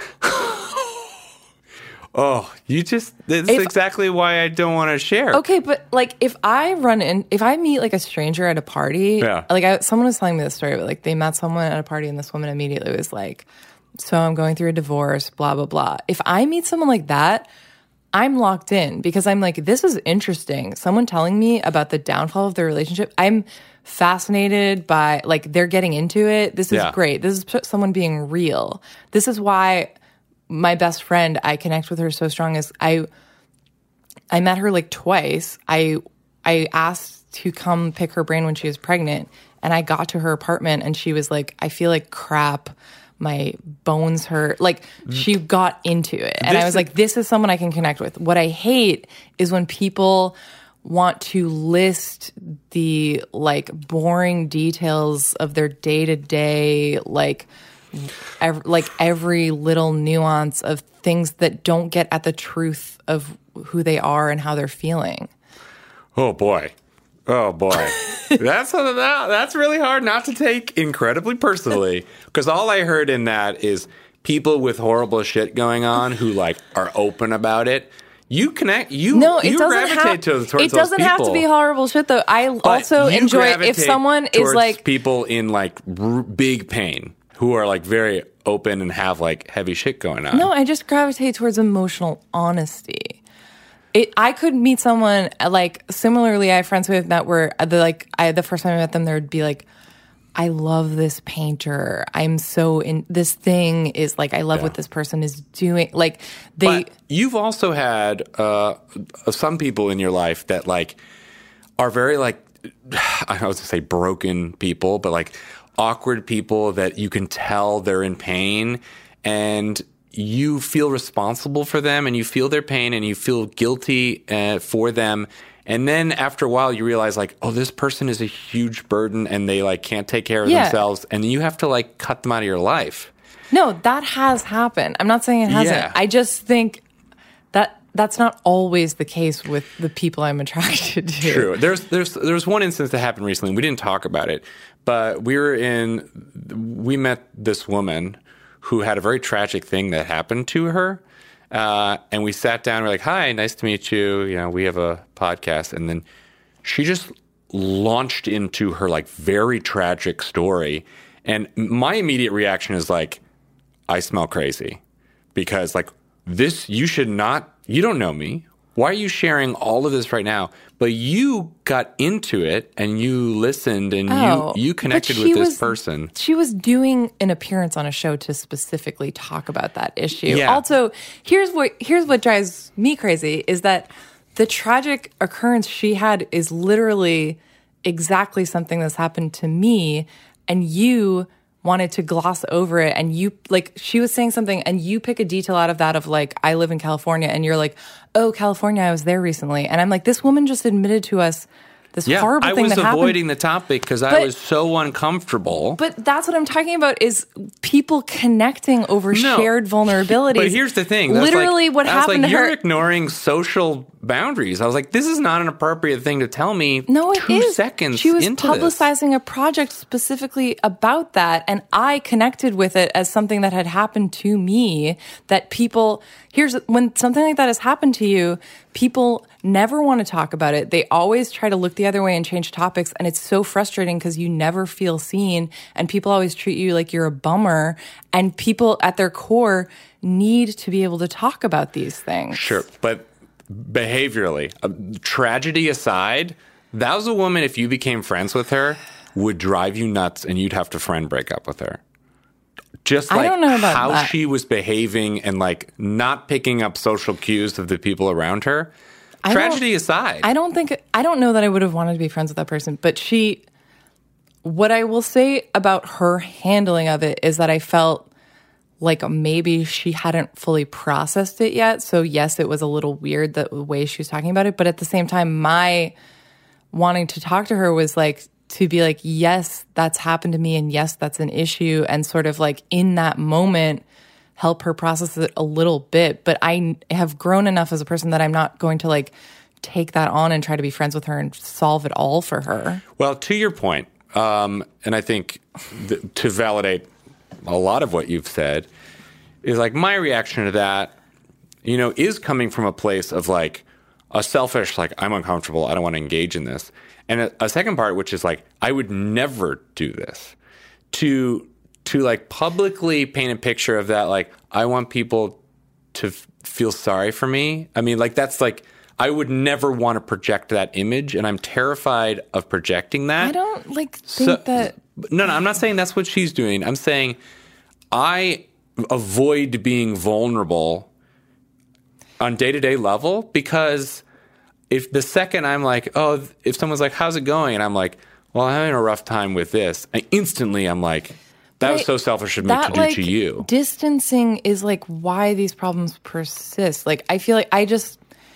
Oh, you just, that's If- exactly why I don't want to share. Okay, but like if I run in, if I meet like a stranger at a party, Yeah. like I, someone was telling me this story, but like they met someone at a party and this woman immediately was like, so I'm going through a divorce, blah, blah, blah. If I meet someone like that, I'm locked in because I'm like, this is interesting. Someone telling me about the downfall of their relationship. I'm fascinated by like they're getting into it. This is Yeah. great. This is p- someone being real. This is why my best friend, I connect with her so strong is I I met her like twice. I I asked to come pick her brain when she was pregnant and I got to her apartment and she was like, I feel like crap. My bones hurt. Like she got into it. And This I was is- like, this is someone I can connect with. What I hate is when people want to list the like boring details of their day to day, like, ev- like every little nuance of things that don't get at the truth of who they are and how they're feeling. Oh boy. Oh boy. that's that, that's really hard not to take incredibly personally because all I heard in that is people with horrible shit going on who like are open about it. You connect you No, it you doesn't gravitate have. to, towards It doesn't those have to people. be horrible shit though. I But also you enjoy if gravitate someone is towards like people in like r- big pain who are like very open and have like heavy shit going on. No, I just gravitate towards emotional honesty. It, I could meet someone like similarly. I have friends who have met where the like I the first time I met them, there would be like, I love this painter. I'm so in this thing is like I love Yeah. what this person is doing. Like they. But you've also had uh, some people in your life that like are very like I was going to say broken people, but like awkward people that you can tell they're in pain and you feel responsible for them and you feel their pain and you feel guilty uh, for them. And then after a while you realize like, oh, this person is a huge burden and they like can't take care of Yeah. themselves. And you have to like cut them out of your life. No, that has happened. I'm not saying it hasn't. Yeah. I just think that that's not always the case with the people I'm attracted to. True. There's there's there was one instance that happened recently. We didn't talk about it, but we were in. We met this woman who had a very tragic thing that happened to her, uh, and we sat down. We're like, "Hi, nice to meet you. You know, we have a podcast." And then she just launched into her like very tragic story, and my immediate reaction is like, "I smell crazy," because like this, you should not. You don't know me. why are you sharing all of this right now? But you got into it and you listened and Oh, you, you but connected she with this was- person. She was doing an appearance on a show to specifically talk about that issue. Yeah. Also, here's what here's what drives me crazy is that the tragic occurrence she had is literally exactly something that's happened to me, and you wanted to gloss over it, and you like she was saying something and you pick a detail out of that of like, I live in California, and you're like, oh, California, I was there recently. And I'm like, this woman just admitted to us this Yeah, horrible I thing was that happened. avoiding the topic because I But- was so uncomfortable. But that's what I'm talking about is people connecting over No. shared vulnerabilities. But here's the thing. That's Literally like, what I was happened like, to you're her. ignoring social boundaries. I was like, this is not an appropriate thing to tell me No, it two is. seconds She was into this. publicizing a project specifically about that, and I connected with it as something that had happened to me. That people, here's when something like that has happened to you, people never want to talk about it. They always try to look the other way and change topics, and it's so frustrating because you never feel seen, and people always treat you like you're a bummer. And people at their core need to be able to talk about these things. Sure, but behaviorally, uh, tragedy aside, that was a woman, if you became friends with her, would drive you nuts and you'd have to friend break up with her. Just I like don't know about how that. she was behaving and like not picking up social cues of the people around her. I Tragedy don't- aside. I don't think I don't know that I would have wanted to be friends with that person, but she what I will say about her handling of it is that I felt like maybe she hadn't fully processed it yet. So yes, it was a little weird the way she was talking about it, but at the same time my wanting to talk to her was like to be like, yes, that's happened to me, and yes, that's an issue, and sort of like in that moment help her process it a little bit. But I have grown enough as a person that I'm not going to like take that on and try to be friends with her and solve it all for her. Well, to your point, um, and I think th- to validate a lot of what you've said, is like my reaction to that, you know, is coming from a place of like a selfish, like, I'm uncomfortable, I don't want to engage in this. And a, a second part, which is like, I would never do this. To to like publicly paint a picture of that, like, I want people to f- feel sorry for me. I mean, like, that's like, I would never want to project that image, and I'm terrified of projecting that. I don't like think So- that No, no, I'm not saying that's what she's doing. I'm saying I avoid being vulnerable on day-to-day level because if the second I'm like, oh, if someone's like, how's it going? And I'm like, well, I'm having a rough time with this. I instantly I'm like, that was Right. so selfish of me that, to do like, to you. distancing is like why these problems persist. Like I feel like I just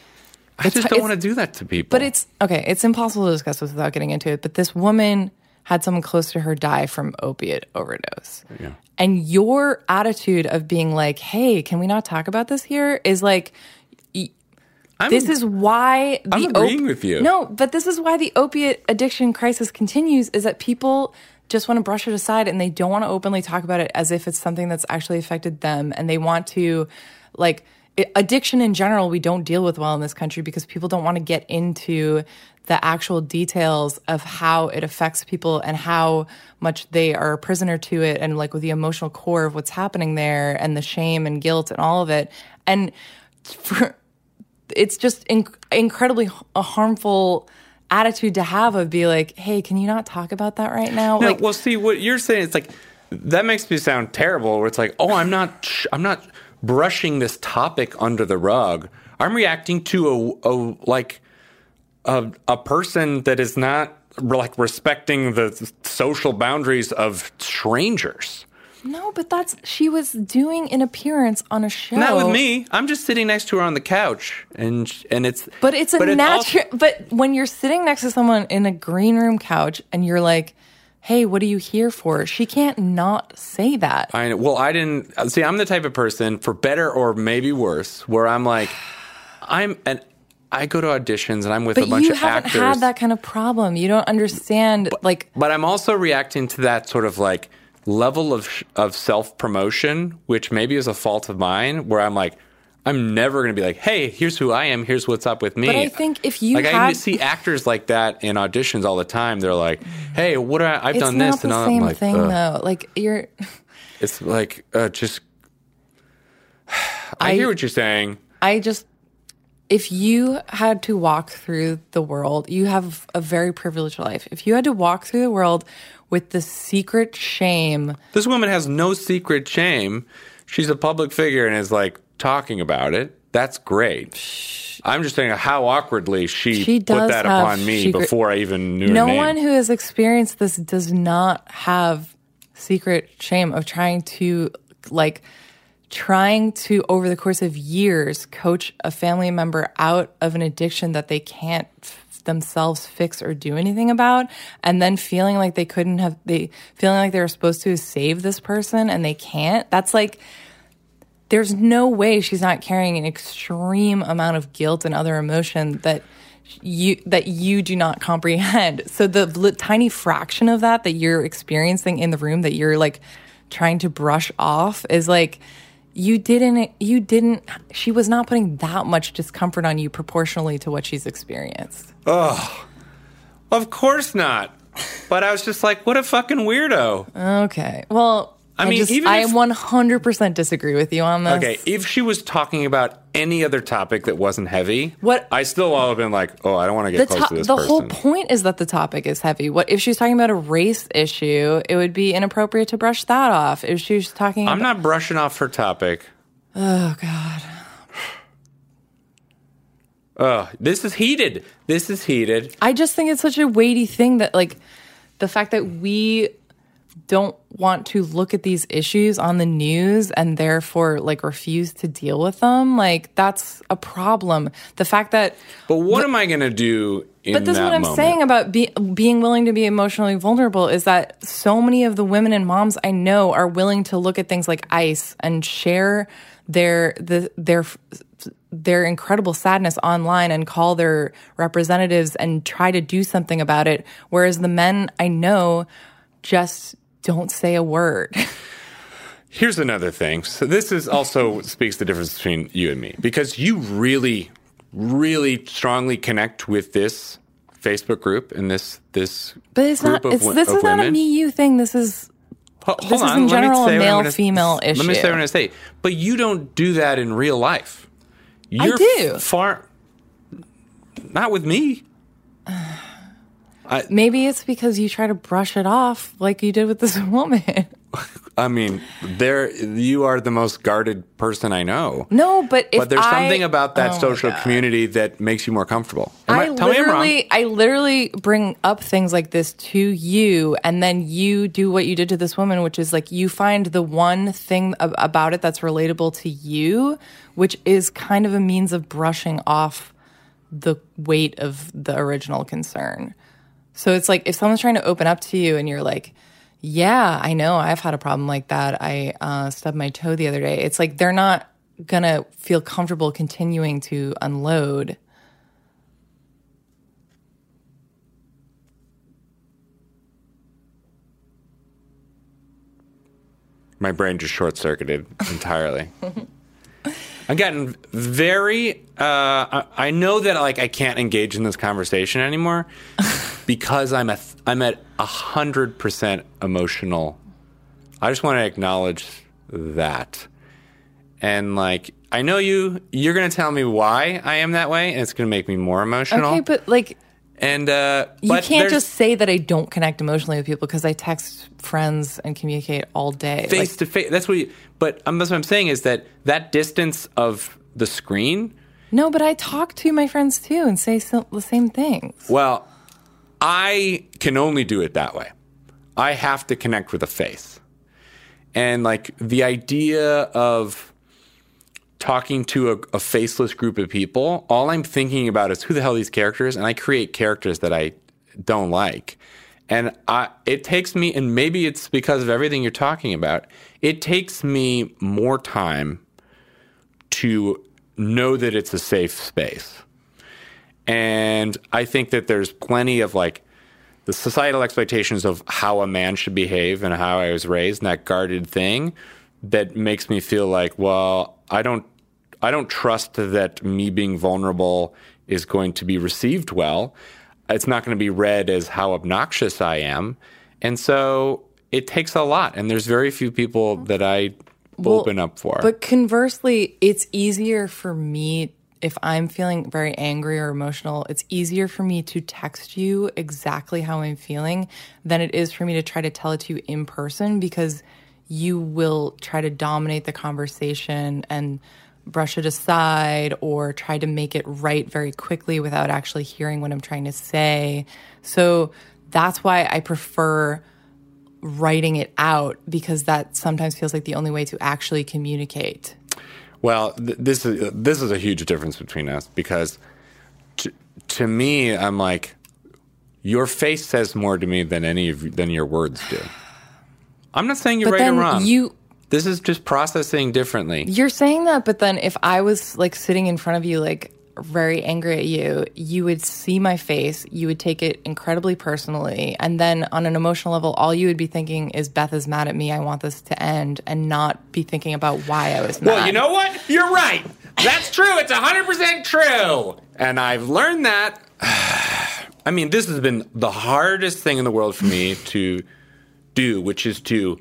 I just don't it's- want to do that to people. But it's okay. It's impossible to discuss this without getting into it. But this woman had someone close to her die from opiate overdose. Yeah. And your attitude of being like, hey, can we not talk about this here? Is like, y- I'm- this is why the I'm agreeing with you. No, but this is why the opiate addiction crisis continues is that people just want to brush it aside and they don't want to openly talk about it as if it's something that's actually affected them. And they want to, like, i- addiction in general, we don't deal with well in this country because people don't want to get into the actual details of how it affects people and how much they are a prisoner to it and like with the emotional core of what's happening there and the shame and guilt and all of it. And for, it's just inc- incredibly h- a harmful attitude to have of be like, hey, can you not talk about that right now? No, like, well, see what you're saying. It's like that makes me sound terrible. Where it's like, oh, I'm not, sh- I'm not brushing this topic under the rug. I'm reacting to a, a like a a person that is not like respecting the social boundaries of strangers. no, but that's, she was doing an appearance on a show. Not with me. I'm just sitting next to her on the couch, and and it's But it's a also- natural, but when you're sitting next to someone in a green room couch and you're like, hey, what are you here for? She can't not say that. I know. Well, I didn't see. I'm the type of person, for better or maybe worse, where I'm like, I'm and I go to auditions and I'm with But a bunch you of haven't actors. had that kind of problem. You don't understand, like, But I'm also reacting to that sort of like level of sh- of self promotion, which maybe is a fault of mine, where I'm like, I'm never going to be like, hey, here's who I am. Here's what's up with me. But I think if you like I had- see actors like that in auditions all the time. They're like, hey, what do I, I've it's done not this, the and I'm same like, thing, Ugh. though. Like, you're, It's like uh, just. I, I- hear what you're saying. I just, if you had to walk through the world, you have a very privileged life. If you had to walk through the world with the secret shame. This woman has no secret shame. She's a public figure and is like talking about it. That's great. I'm just saying how awkwardly she, She put does that have upon me secret- before I even knew her No name. one who has experienced this does not have secret shame of trying to, like, trying to, over the course of years, coach a family member out of an addiction that they can't f- themselves fix or do anything about, and then feeling like they couldn't have, they feeling like they were supposed to save this person and they can't. That's like, there's no way she's not carrying an extreme amount of guilt and other emotion that you that you do not comprehend. So the li- tiny fraction of that that you're experiencing in the room that you're like trying to brush off is like you didn't you didn't she was not putting that much discomfort on you proportionally to what she's experienced. Oh, of course not. But I was just like, what a fucking weirdo. Okay. Well, I I mean, just, even I if- one hundred percent disagree with you on this. Okay, if she was talking about any other topic that wasn't heavy, What- I still would have been like, oh, I don't want to get The, close to- to this the person. whole point is that the topic is heavy. What if she's talking about a race issue? It would be inappropriate to brush that off. If she was talking, I'm about, not brushing off her topic. Oh God. Oh, this is heated. This is heated. I just think it's such a weighty thing that, like, the fact that we don't want to look at these issues on the news and therefore, like, refuse to deal with them, like, that's a problem. The fact that. But what am I going to do in But this is that what I'm moment? saying about be, being willing to be emotionally vulnerable is that so many of the women and moms I know are willing to look at things like ICE and share their the their their incredible sadness online and call their representatives and try to do something about it, whereas the men I know just don't say a word. Here's another thing. So this is also speaks the difference between you and me, because you really, really strongly connect with this Facebook group and this this But it's group not. of, It's, wo- this of is not women. a me you thing. This is. Ho- this hold is on, in let me general say a what I'm male gonna- female issue. Let me say what I'm going to say. But you don't do that in real life. I You're do. far. Not with me. I, Maybe it's because you try to brush it off like you did with this woman. I mean, there you are the most guarded person I know. No, but if but there's I- something about that Oh my social God. community that makes you more comfortable. Am I tell me I'm wrong. literally, I literally bring up things like this to you, and then you do what you did to this woman, which is like you find the one thing ab- about it that's relatable to you, which is kind of a means of brushing off the weight of the original concern. So it's like if someone's trying to open up to you, and you're like, "Yeah, I know, I've had a problem like that. I uh, stubbed my toe the other day." It's like they're not gonna feel comfortable continuing to unload. My brain just short circuited entirely. I'm getting very. Uh, I, I know that like I can't engage in this conversation anymore because I'm a I'm at a hundred percent emotional. I just want to acknowledge that, and like I know you. You're going to tell me why I am that way, and it's going to make me more emotional. Okay, but like and uh, you but can't there's- just say that I don't connect emotionally with people because I text friends and communicate all day. face Like, to face. That's what. You, but um, that's what I'm saying is that that distance of the screen. no, but I talk to my friends too and say so, the same things. Well, I can only do it that way. I have to connect with a face, and like the idea of talking to a, a faceless group of people, all I'm thinking about is who the hell are these characters, and I create characters that I don't like. And I, it takes me, and maybe it's because of everything you're talking about, it takes me more time to know that it's a safe space. And I think that there's plenty of like the societal expectations of how a man should behave and how I was raised and that guarded thing that makes me feel like, well, I don't, I don't trust that me being vulnerable is going to be received well. It's not going to be read as how obnoxious I am. And so it takes a lot. And there's very few people that I Well, open up for. But conversely, it's easier for me if I'm feeling very angry or emotional, it's easier for me to text you exactly how I'm feeling than it is for me to try to tell it to you in person, because you will try to dominate the conversation and brush it aside or try to make it right very quickly without actually hearing what I'm trying to say. So that's why I prefer writing it out, because that sometimes feels like the only way to actually communicate. Well, th- this is this is a huge difference between us, because to, to me, I'm like, your face says more to me than any of than your words do. I'm not saying you're But right or then wrong. you- This is just processing differently. You're saying that, but then if I was like sitting in front of you, like very angry at you, you would see my face, you would take it incredibly personally, and then on an emotional level, all you would be thinking is, Beth is mad at me, I want this to end, and not be thinking about why I was mad. Well, you know what? You're right. That's true. It's one hundred percent true. And I've learned that. I mean, this has been the hardest thing in the world for me to do, which is to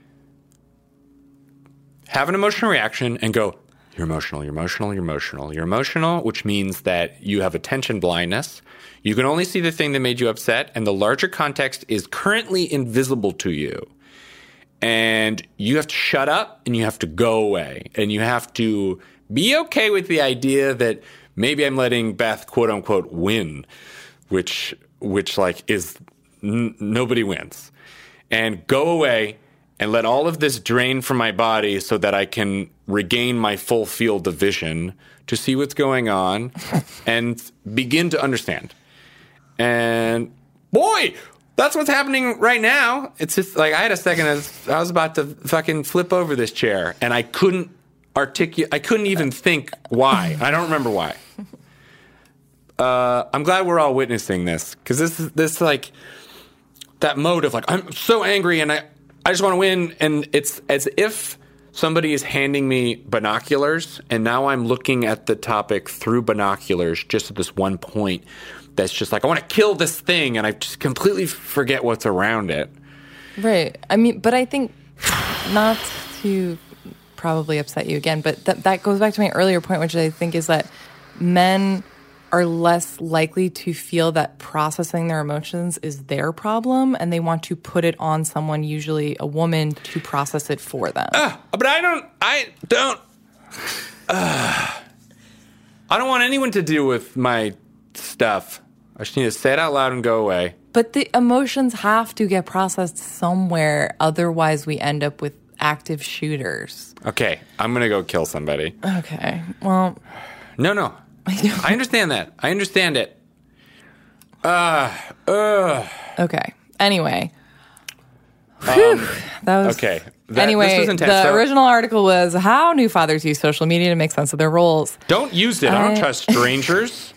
have an emotional reaction and go, you're emotional, you're emotional, you're emotional, you're emotional, which means that you have attention blindness. You can only see the thing that made you upset, and the larger context is currently invisible to you. And you have to shut up and you have to go away. And you have to be okay with the idea that maybe I'm letting Beth, quote unquote, win, which, which like is n- nobody wins. And go away and let all of this drain from my body so that I can regain my full field of vision to see what's going on and begin to understand. And boy, that's what's happening right now. It's just like I had a second, I was, I was about to fucking flip over this chair and I couldn't articulate, I couldn't even think why. I don't remember why. Uh, I'm glad we're all witnessing this, because this is this like that mode of like, I'm so angry and I, I just want to win. And it's as if somebody is handing me binoculars and now I'm looking at the topic through binoculars just at this one point that's just like, I want to kill this thing, and I just completely forget what's around it. Right. I mean, but I think, not to probably upset you again, but that that goes back to my earlier point, which I think is that men are less likely to feel that processing their emotions is their problem, and they want to put it on someone, usually a woman, to process it for them. Uh, but I don't, I don't, uh, I don't want anyone to deal with my stuff. I just need to say it out loud and go away. But the emotions have to get processed somewhere, otherwise we end up with active shooters. Okay, I'm going to go kill somebody. Okay, well... No, no. I understand that. I understand it. Uh, uh. Okay. Anyway. Um, Whew, that was... Okay. That, anyway, this was intense. the So, original article was how new fathers use social media to make sense of their roles. Don't use it. I don't I- trust strangers.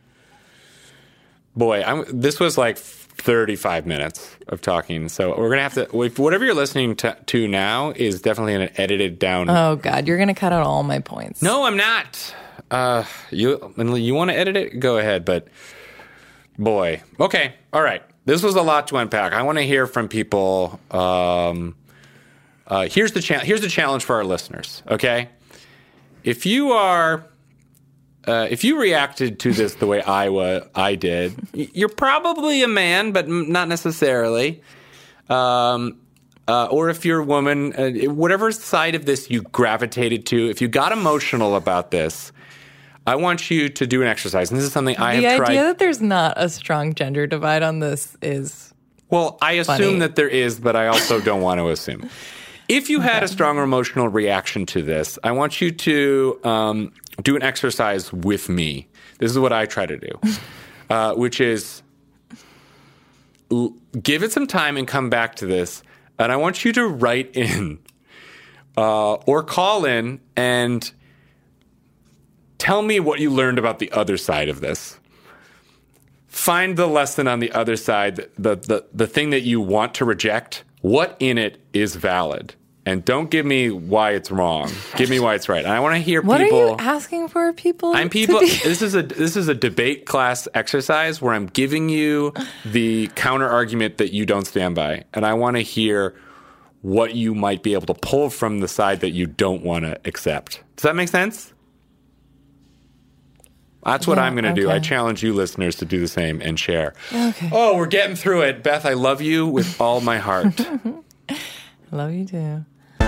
Boy, I'm, this was like thirty-five minutes of talking. So we're going to have to... if whatever you're listening to, to now is definitely an edited down... Oh, God. You're going to cut out all my points. No, I'm not. Uh, you you want to edit it? Go ahead. But boy, okay, all right. This was a lot to unpack. I want to hear from people. Um, uh, here's the cha- here's the challenge for our listeners. Okay, if you are, uh, if you reacted to this the way I wa- I did, you're probably a man, but not necessarily. Um, Uh, or if you're a woman, uh, whatever side of this you gravitated to, if you got emotional about this, I want you to do an exercise. And this is something I the have tried. idea that there's not a strong gender divide on this is Well, I assume funny. that there is, but I also don't want to assume. If you had a strong emotional reaction to this, I want you to um, do an exercise with me. This is what I try to do, uh, which is l- give it some time and come back to this. And I want you to write in uh, or call in and tell me what you learned about the other side of this. Find the lesson on the other side, the, the, the thing that you want to reject. What in it is valid? And don't give me why it's wrong. Give me why it's right. And I want to hear what people... are you asking for people? I'm people. To be- This is a this is a debate class exercise where I'm giving you the counter argument that you don't stand by, and I want to hear what you might be able to pull from the side that you don't want to accept. Does that make sense? That's what Yeah, I'm going to do. I okay. challenge you listeners to do the same and share. Okay. Oh, we're getting through it. Beth, I love you with all my heart. Love you too.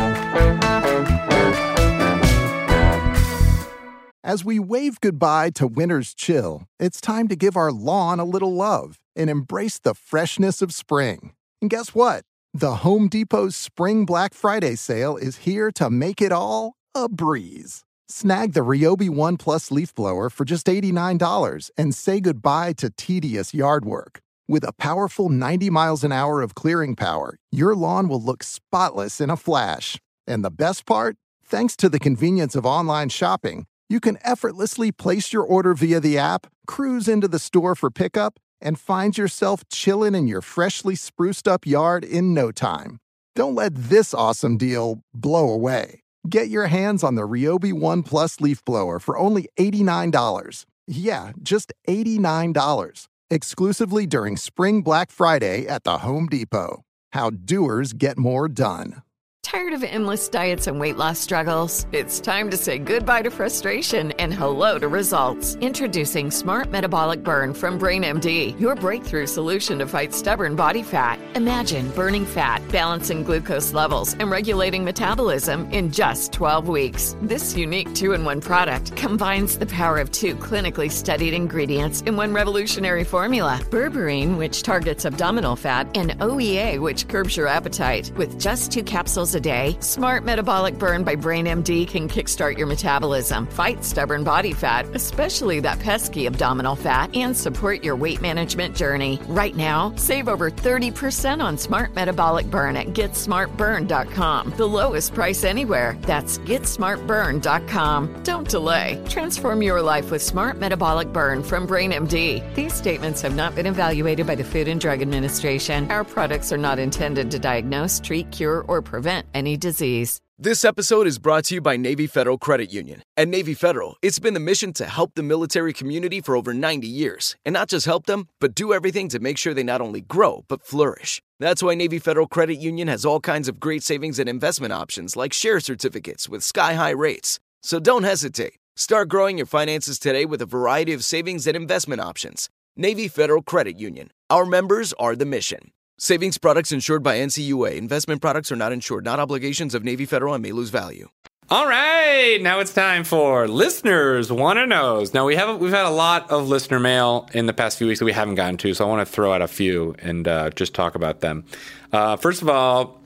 As we wave goodbye to winter's chill, it's time to give our lawn a little love and embrace the freshness of spring. And guess what? The Home Depot's Spring Black Friday sale is here to make it all a breeze. Snag the Ryobi One Plus leaf blower for just eighty-nine dollars and say goodbye to tedious yard work. With a powerful ninety miles an hour of clearing power, your lawn will look spotless in a flash. And the best part? Thanks to the convenience of online shopping, you can effortlessly place your order via the app, cruise into the store for pickup, and find yourself chilling in your freshly spruced up yard in no time. Don't let this awesome deal blow away. Get your hands on the Ryobi One Plus leaf blower for only eighty-nine dollars. Yeah, just eighty-nine dollars. Exclusively during Spring Black Friday at the Home Depot. How doers get more done. Tired of endless diets and weight loss struggles? It's time to say goodbye to frustration and hello to results. Introducing Smart Metabolic Burn from BrainMD, your breakthrough solution to fight stubborn body fat. Imagine burning fat, balancing glucose levels, and regulating metabolism in just twelve weeks. This unique two-in-one product combines the power of two clinically studied ingredients in one revolutionary formula. Berberine, which targets abdominal fat, and O E A, which curbs your appetite. With just two capsules a day, Smart Metabolic Burn by BrainMD can kickstart your metabolism, fight stubborn body fat, especially that pesky abdominal fat, and support your weight management journey. Right now, save over thirty percent on Smart Metabolic Burn at get smart burn dot com. The lowest price anywhere. That's get smart burn dot com. Don't delay. Transform your life with Smart Metabolic Burn from BrainMD. These statements have not been evaluated by the Food and Drug Administration. Our products are not intended to diagnose, treat, cure, or prevent any disease. This episode is brought to you by Navy Federal Credit Union. At Navy Federal, it's been the mission to help the military community for over ninety years. And not just help them, but do everything to make sure they not only grow, but flourish. That's why Navy Federal Credit Union has all kinds of great savings and investment options like share certificates with sky-high rates. So don't hesitate. Start growing your finances today with a variety of savings and investment options. Navy Federal Credit Union. Our members are the mission. Savings products insured by N C U A. Investment products are not insured, not obligations of Navy Federal and may lose value. All right, now it's time for listeners wanna knows. Now we have we've had a lot of listener mail in the past few weeks that we haven't gotten to, so I want to throw out a few and uh, just talk about them. Uh, first of all,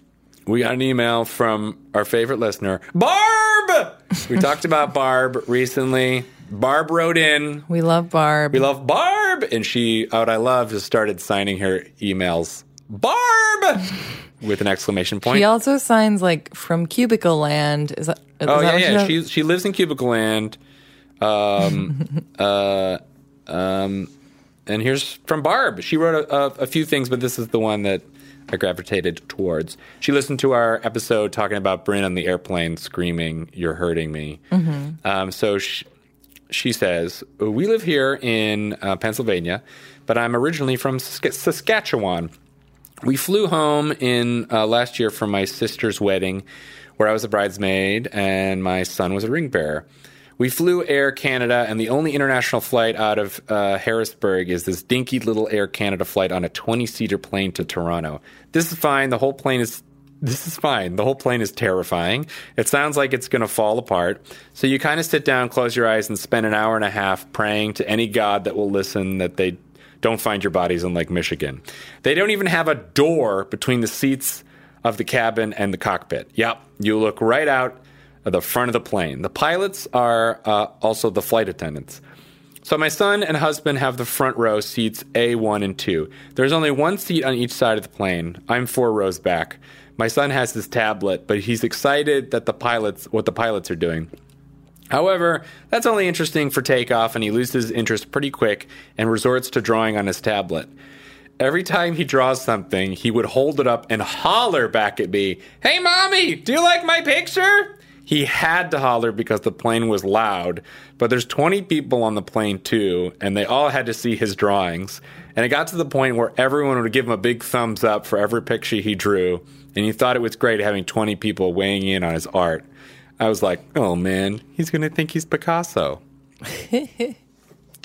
we got an email from our favorite listener, Barb. We talked about Barb recently. Barb wrote in. We love Barb. We love Barb. And she, what I love, just started signing her emails, Barb, with an exclamation point. She also signs like from Cubicle Land. Is that? Is oh, that yeah, what yeah. She, she lives in Cubicle Land. Um, uh, um, and here's from Barb. She wrote a, a, a few things, but this is the one that I gravitated towards. She listened to our episode talking about Bryn on the airplane screaming, "You're hurting me." Mm-hmm. Um, so she, She says, we live here in uh, Pennsylvania, but I'm originally from Sask- Saskatchewan. We flew home in uh, last year for my sister's wedding, where I was a bridesmaid and my son was a ring bearer. We flew Air Canada, and the only international flight out of uh, Harrisburg is this dinky little Air Canada flight on a twenty-seater plane to Toronto. This is fine. The whole plane is This is fine. The whole plane is terrifying. It sounds like it's going to fall apart. So you kind of sit down, close your eyes, and spend an hour and a half praying to any god that will listen that they don't find your bodies in Lake Michigan. They don't even have a door between the seats of the cabin and the cockpit. Yep, you look right out of the front of the plane. The pilots are uh, also the flight attendants. So my son and husband have the front row seats A one and two. There's only one seat on each side of the plane. I'm four rows back. My son has his tablet, but he's excited that the pilots, what the pilots are doing. However, that's only interesting for takeoff, and he loses interest pretty quick and resorts to drawing on his tablet. Every time he draws something, he would hold it up and holler back at me, "Hey, Mommy, do you like my picture?" He had to holler because the plane was loud, but there's twenty people on the plane too, and they all had to see his drawings. And it got to the point where everyone would give him a big thumbs up for every picture he drew, and he thought it was great having twenty people weighing in on his art. I was like, oh man, he's going to think he's Picasso.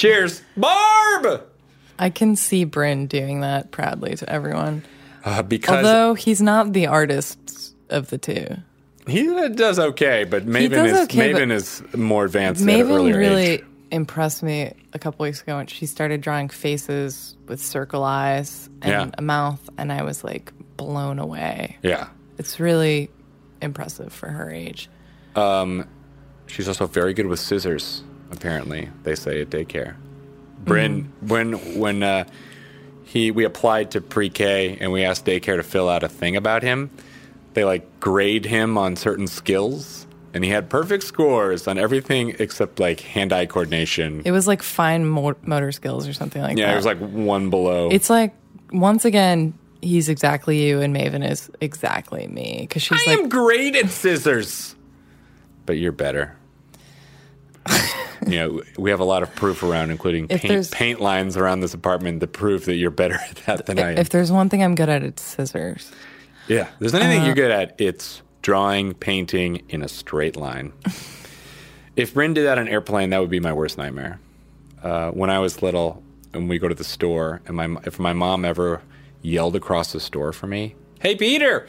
Cheers. Barb! I can see Bryn doing that proudly to everyone. Uh, because Although he's not the artist of the two. He does okay, but Maven, does is, okay, Maven but is more advanced at an Maven earlier really age. impressed me a couple weeks ago when she started drawing faces with circle eyes and Yeah. a mouth, and I was like blown away. Yeah. It's really impressive for her age. Um, she's also very good with scissors, apparently, they say at daycare. Bryn, Mm. when when uh, he we applied to pre-K and we asked daycare to fill out a thing about him, they like grade him on certain skills, and he had perfect scores on everything except like hand-eye coordination. It was like fine mo- motor skills or something like yeah, that. it was like one below. It's like, once again, he's exactly you and Maven is exactly me. Because she's I like, am great at scissors, but you're better. You know, we have a lot of proof around, including If paint, there's- paint lines around this apartment that prove that you're better at that than I am. if there's one thing I'm good at, it's scissors. Yeah, if there's anything Uh, you're good at, it's drawing, painting in a straight line. If Bryn did that on an airplane, that would be my worst nightmare. Uh, when I was little, and we go to the store, and my if my mom ever yelled across the store for me, "Hey, Peter!"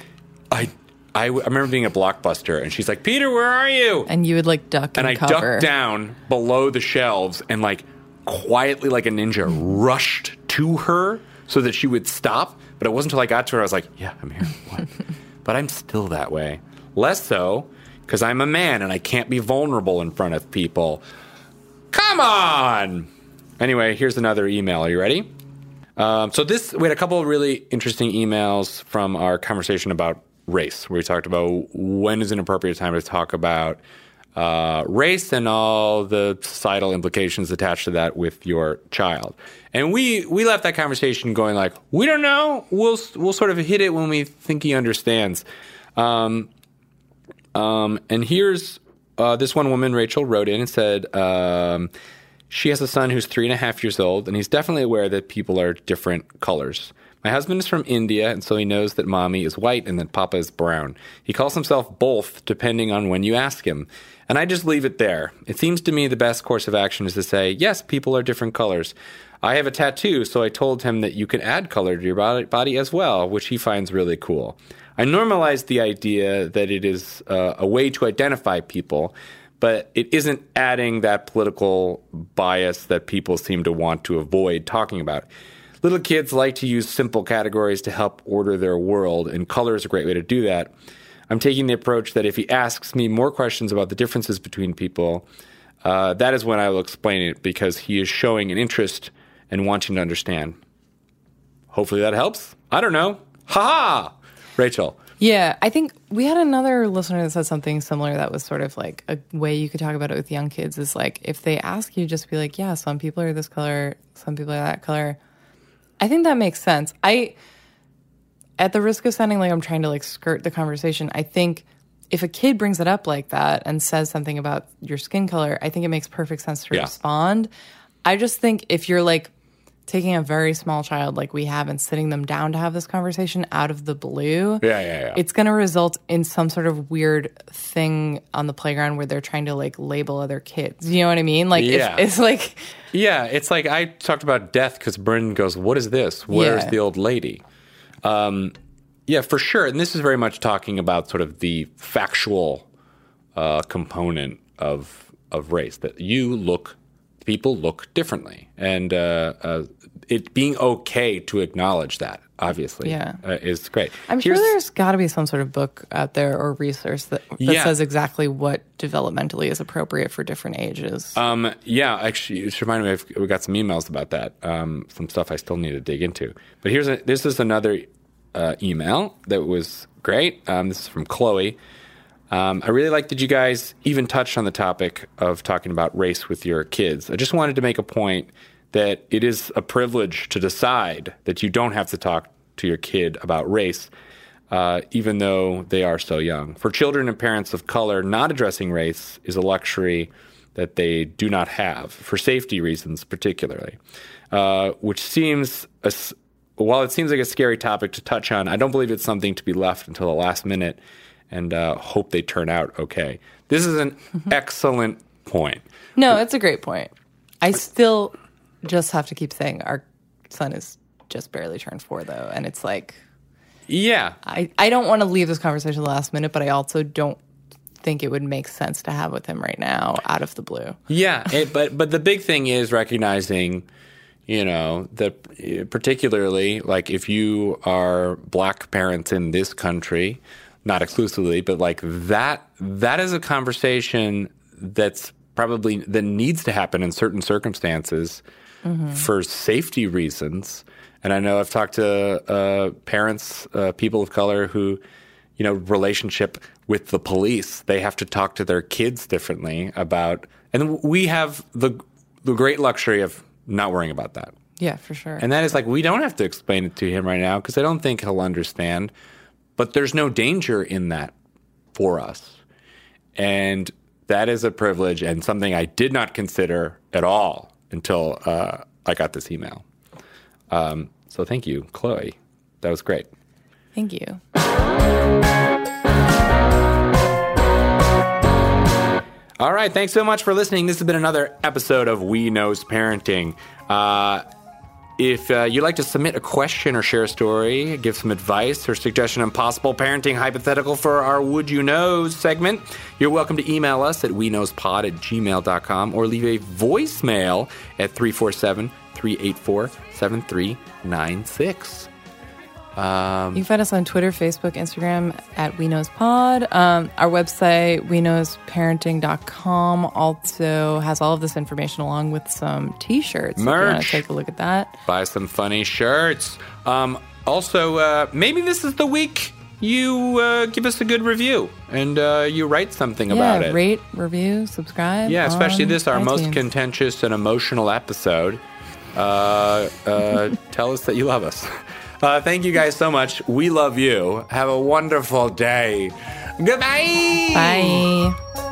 I I, I remember being at Blockbuster, and she's like, "Peter, where are you?" And you would like duck and, And I cover. ducked down below the shelves and like quietly like a ninja rushed to her so that she would stop. But it wasn't until I got to her I was like, yeah, I'm here. What? But I'm still that way. Less so because I'm a man and I can't be vulnerable in front of people. Come on! Anyway, here's another email. Are you ready? Um, so this, we had a couple of really interesting emails from our conversation about race, where we talked about when is an appropriate time to talk about uh, race and all the societal implications attached to that with your child. And we we left that conversation going like, we don't know. We'll we'll sort of hit it when we think he understands. Um, um, and here's uh, this one woman, Rachel, wrote in and said um, she has a son who's three and a half years old, and he's definitely aware that people are different colors. My husband is from India, and so he knows that mommy is white and that papa is brown. He calls himself both, depending on when you ask him. And I just leave it there. It seems to me the best course of action is to say, yes, people are different colors. I have a tattoo, so I told him that you can add color to your body, body as well, which he finds really cool. I normalized the idea that it is uh, a way to identify people, but it isn't adding that political bias that people seem to want to avoid talking about. Little kids like to use simple categories to help order their world, and color is a great way to do that. I'm taking the approach that if he asks me more questions about the differences between people, uh, that is when I will explain it, because he is showing an interest and wanting to understand. Hopefully that helps. I don't know. Ha-ha! Rachel. Yeah, I think we had another listener that said something similar that was sort of like a way you could talk about it with young kids is like, if they ask you, just be like, yeah, some people are this color, some people are that color. I think that makes sense. I, at the risk of sounding like I'm trying to like skirt the conversation, I think if a kid brings it up like that and says something about your skin color, I think it makes perfect sense to Yeah. respond. I just think if you're like taking a very small child like we have and sitting them down to have this conversation out of the blue, Yeah, yeah, yeah. it's going to result in some sort of weird thing on the playground where they're trying to like label other kids. You know what I mean? Like, Yeah. it's, it's like, Yeah, it's like I talked about death because Bryn goes, what is this? Where's Yeah. the old lady? Um, yeah, for sure. And this is very much talking about sort of the factual uh, component of of race, that you look, people look differently. And uh, uh, it being okay to acknowledge that, obviously, Yeah. uh, is great. I'm sure Here's- there's got to be some sort of book out there or resource that, that Yeah. says exactly what developmentally is appropriate for different ages. Um, yeah, actually, it reminded me, I've, we got some emails about that, um, some stuff I still need to dig into. But here's a, this is another uh, email that was great. Um, this is from Chloe. Um, I really like that you guys even touched on the topic of talking about race with your kids. I just wanted to make a point that it is a privilege to decide that you don't have to talk to your kid about race, uh, even though they are so young. For children and parents of color, not addressing race is a luxury that they do not have, for safety reasons particularly, uh, which seems, a, while it seems like a scary topic to touch on, I don't believe it's something to be left until the last minute and uh, hope they turn out okay. This is an excellent point. No, it's a great point. I still just have to keep saying our son is just barely turned four, though. And it's like, yeah, I, I don't want to leave this conversation the last minute, but I also don't think it would make sense to have with him right now out of the blue. Yeah, it, but but the big thing is recognizing, you know, that particularly like if you are black parents in this country, not exclusively, but like that that is a conversation that's probably that needs to happen in certain circumstances mm-hmm. for safety reasons. And I know I've talked to uh, parents, uh, people of color who, you know, relationship with the police. They have to talk to their kids differently about, and we have the the great luxury of not worrying about that. Yeah, for sure. And that is like, we don't have to explain it to him right now because I don't think he'll understand. But there's no danger in that for us. And that is a privilege and something I did not consider at all until uh, I got this email. Um, so thank you, Chloe. That was great. Thank you. All right. Thanks so much for listening. This has been another episode of We Knows Parenting. Uh, if uh, you'd like to submit a question or share a story, give some advice or suggestion on possible parenting hypothetical for our Would You Knows segment, you're welcome to email us at we knows pod at gmail dot com or leave a voicemail at three four seven, three eight four, seven three nine six. Um, you can find us on Twitter, Facebook, Instagram at WeKnowsPod. Um, our website, we knows parenting dot com, also has all of this information along with some T-shirts. Merch. If you want to take a look at that. Buy some funny shirts. Um, also, uh, maybe this is the week you uh, give us a good review and uh, you write something yeah, about it. Rate, review, subscribe. Yeah, especially on this, our iTunes. most contentious and emotional episode. Uh, uh, tell us that you love us. Uh, thank you guys so much. We love you. Have a wonderful day. Goodbye. Bye.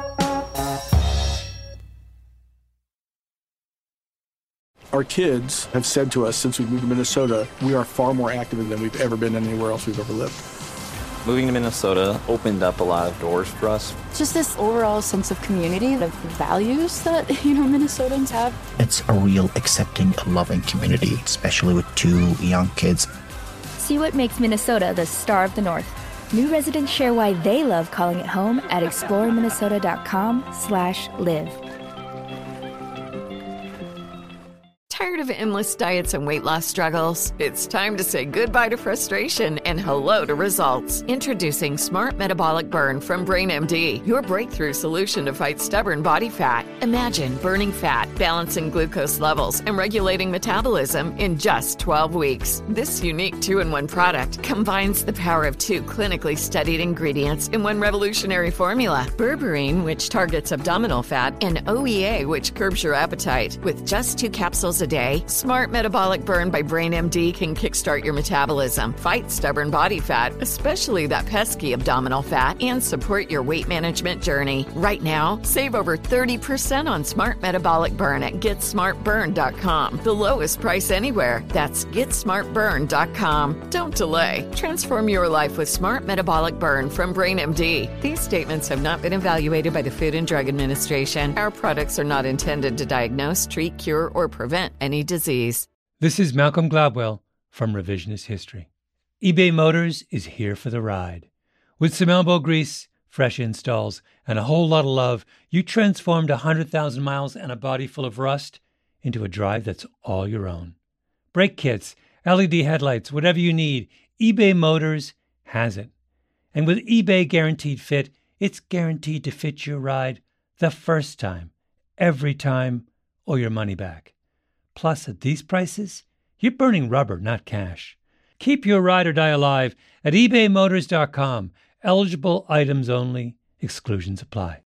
Our kids have said to us since we moved to Minnesota, we are far more active than we've ever been anywhere else we've ever lived. Moving to Minnesota opened up a lot of doors for us. Just this overall sense of community, the values that, you know, Minnesotans have. It's a real accepting, loving community, especially with two young kids. See what makes Minnesota the star of the North. New residents share why they love calling it home at explore minnesota dot com slash live. Tired of endless diets and weight loss struggles? It's time to say goodbye to frustration and hello to results. Introducing Smart Metabolic Burn from BrainMD, your breakthrough solution to fight stubborn body fat. Imagine burning fat, balancing glucose levels, and regulating metabolism in just twelve weeks. This unique two-in-one product combines the power of two clinically studied ingredients in one revolutionary formula. Berberine, which targets abdominal fat, and O E A, which curbs your appetite. With just two capsules a day, Smart Metabolic Burn by BrainMD can kickstart your metabolism, fight stubborn body fat, especially that pesky abdominal fat, and support your weight management journey. Right now, save over thirty percent on Smart Metabolic Burn at get smart burn dot com. The lowest price anywhere. That's get smart burn dot com. Don't delay. Transform your life with Smart Metabolic Burn from BrainMD. These statements have not been evaluated by the Food and Drug Administration. Our products are not intended to diagnose, treat, cure, or prevent any disease. This is Malcolm Gladwell from Revisionist History. eBay Motors is here for the ride. With some elbow grease, fresh installs, and a whole lot of love, you transformed one hundred thousand miles and a body full of rust into a drive that's all your own. Brake kits, L E D headlights, whatever you need, eBay Motors has it. And with eBay Guaranteed Fit, it's guaranteed to fit your ride the first time, every time, or your money back. Plus, at these prices, you're burning rubber, not cash. Keep your ride or die alive at ebay motors dot com. Eligible items only. Exclusions apply.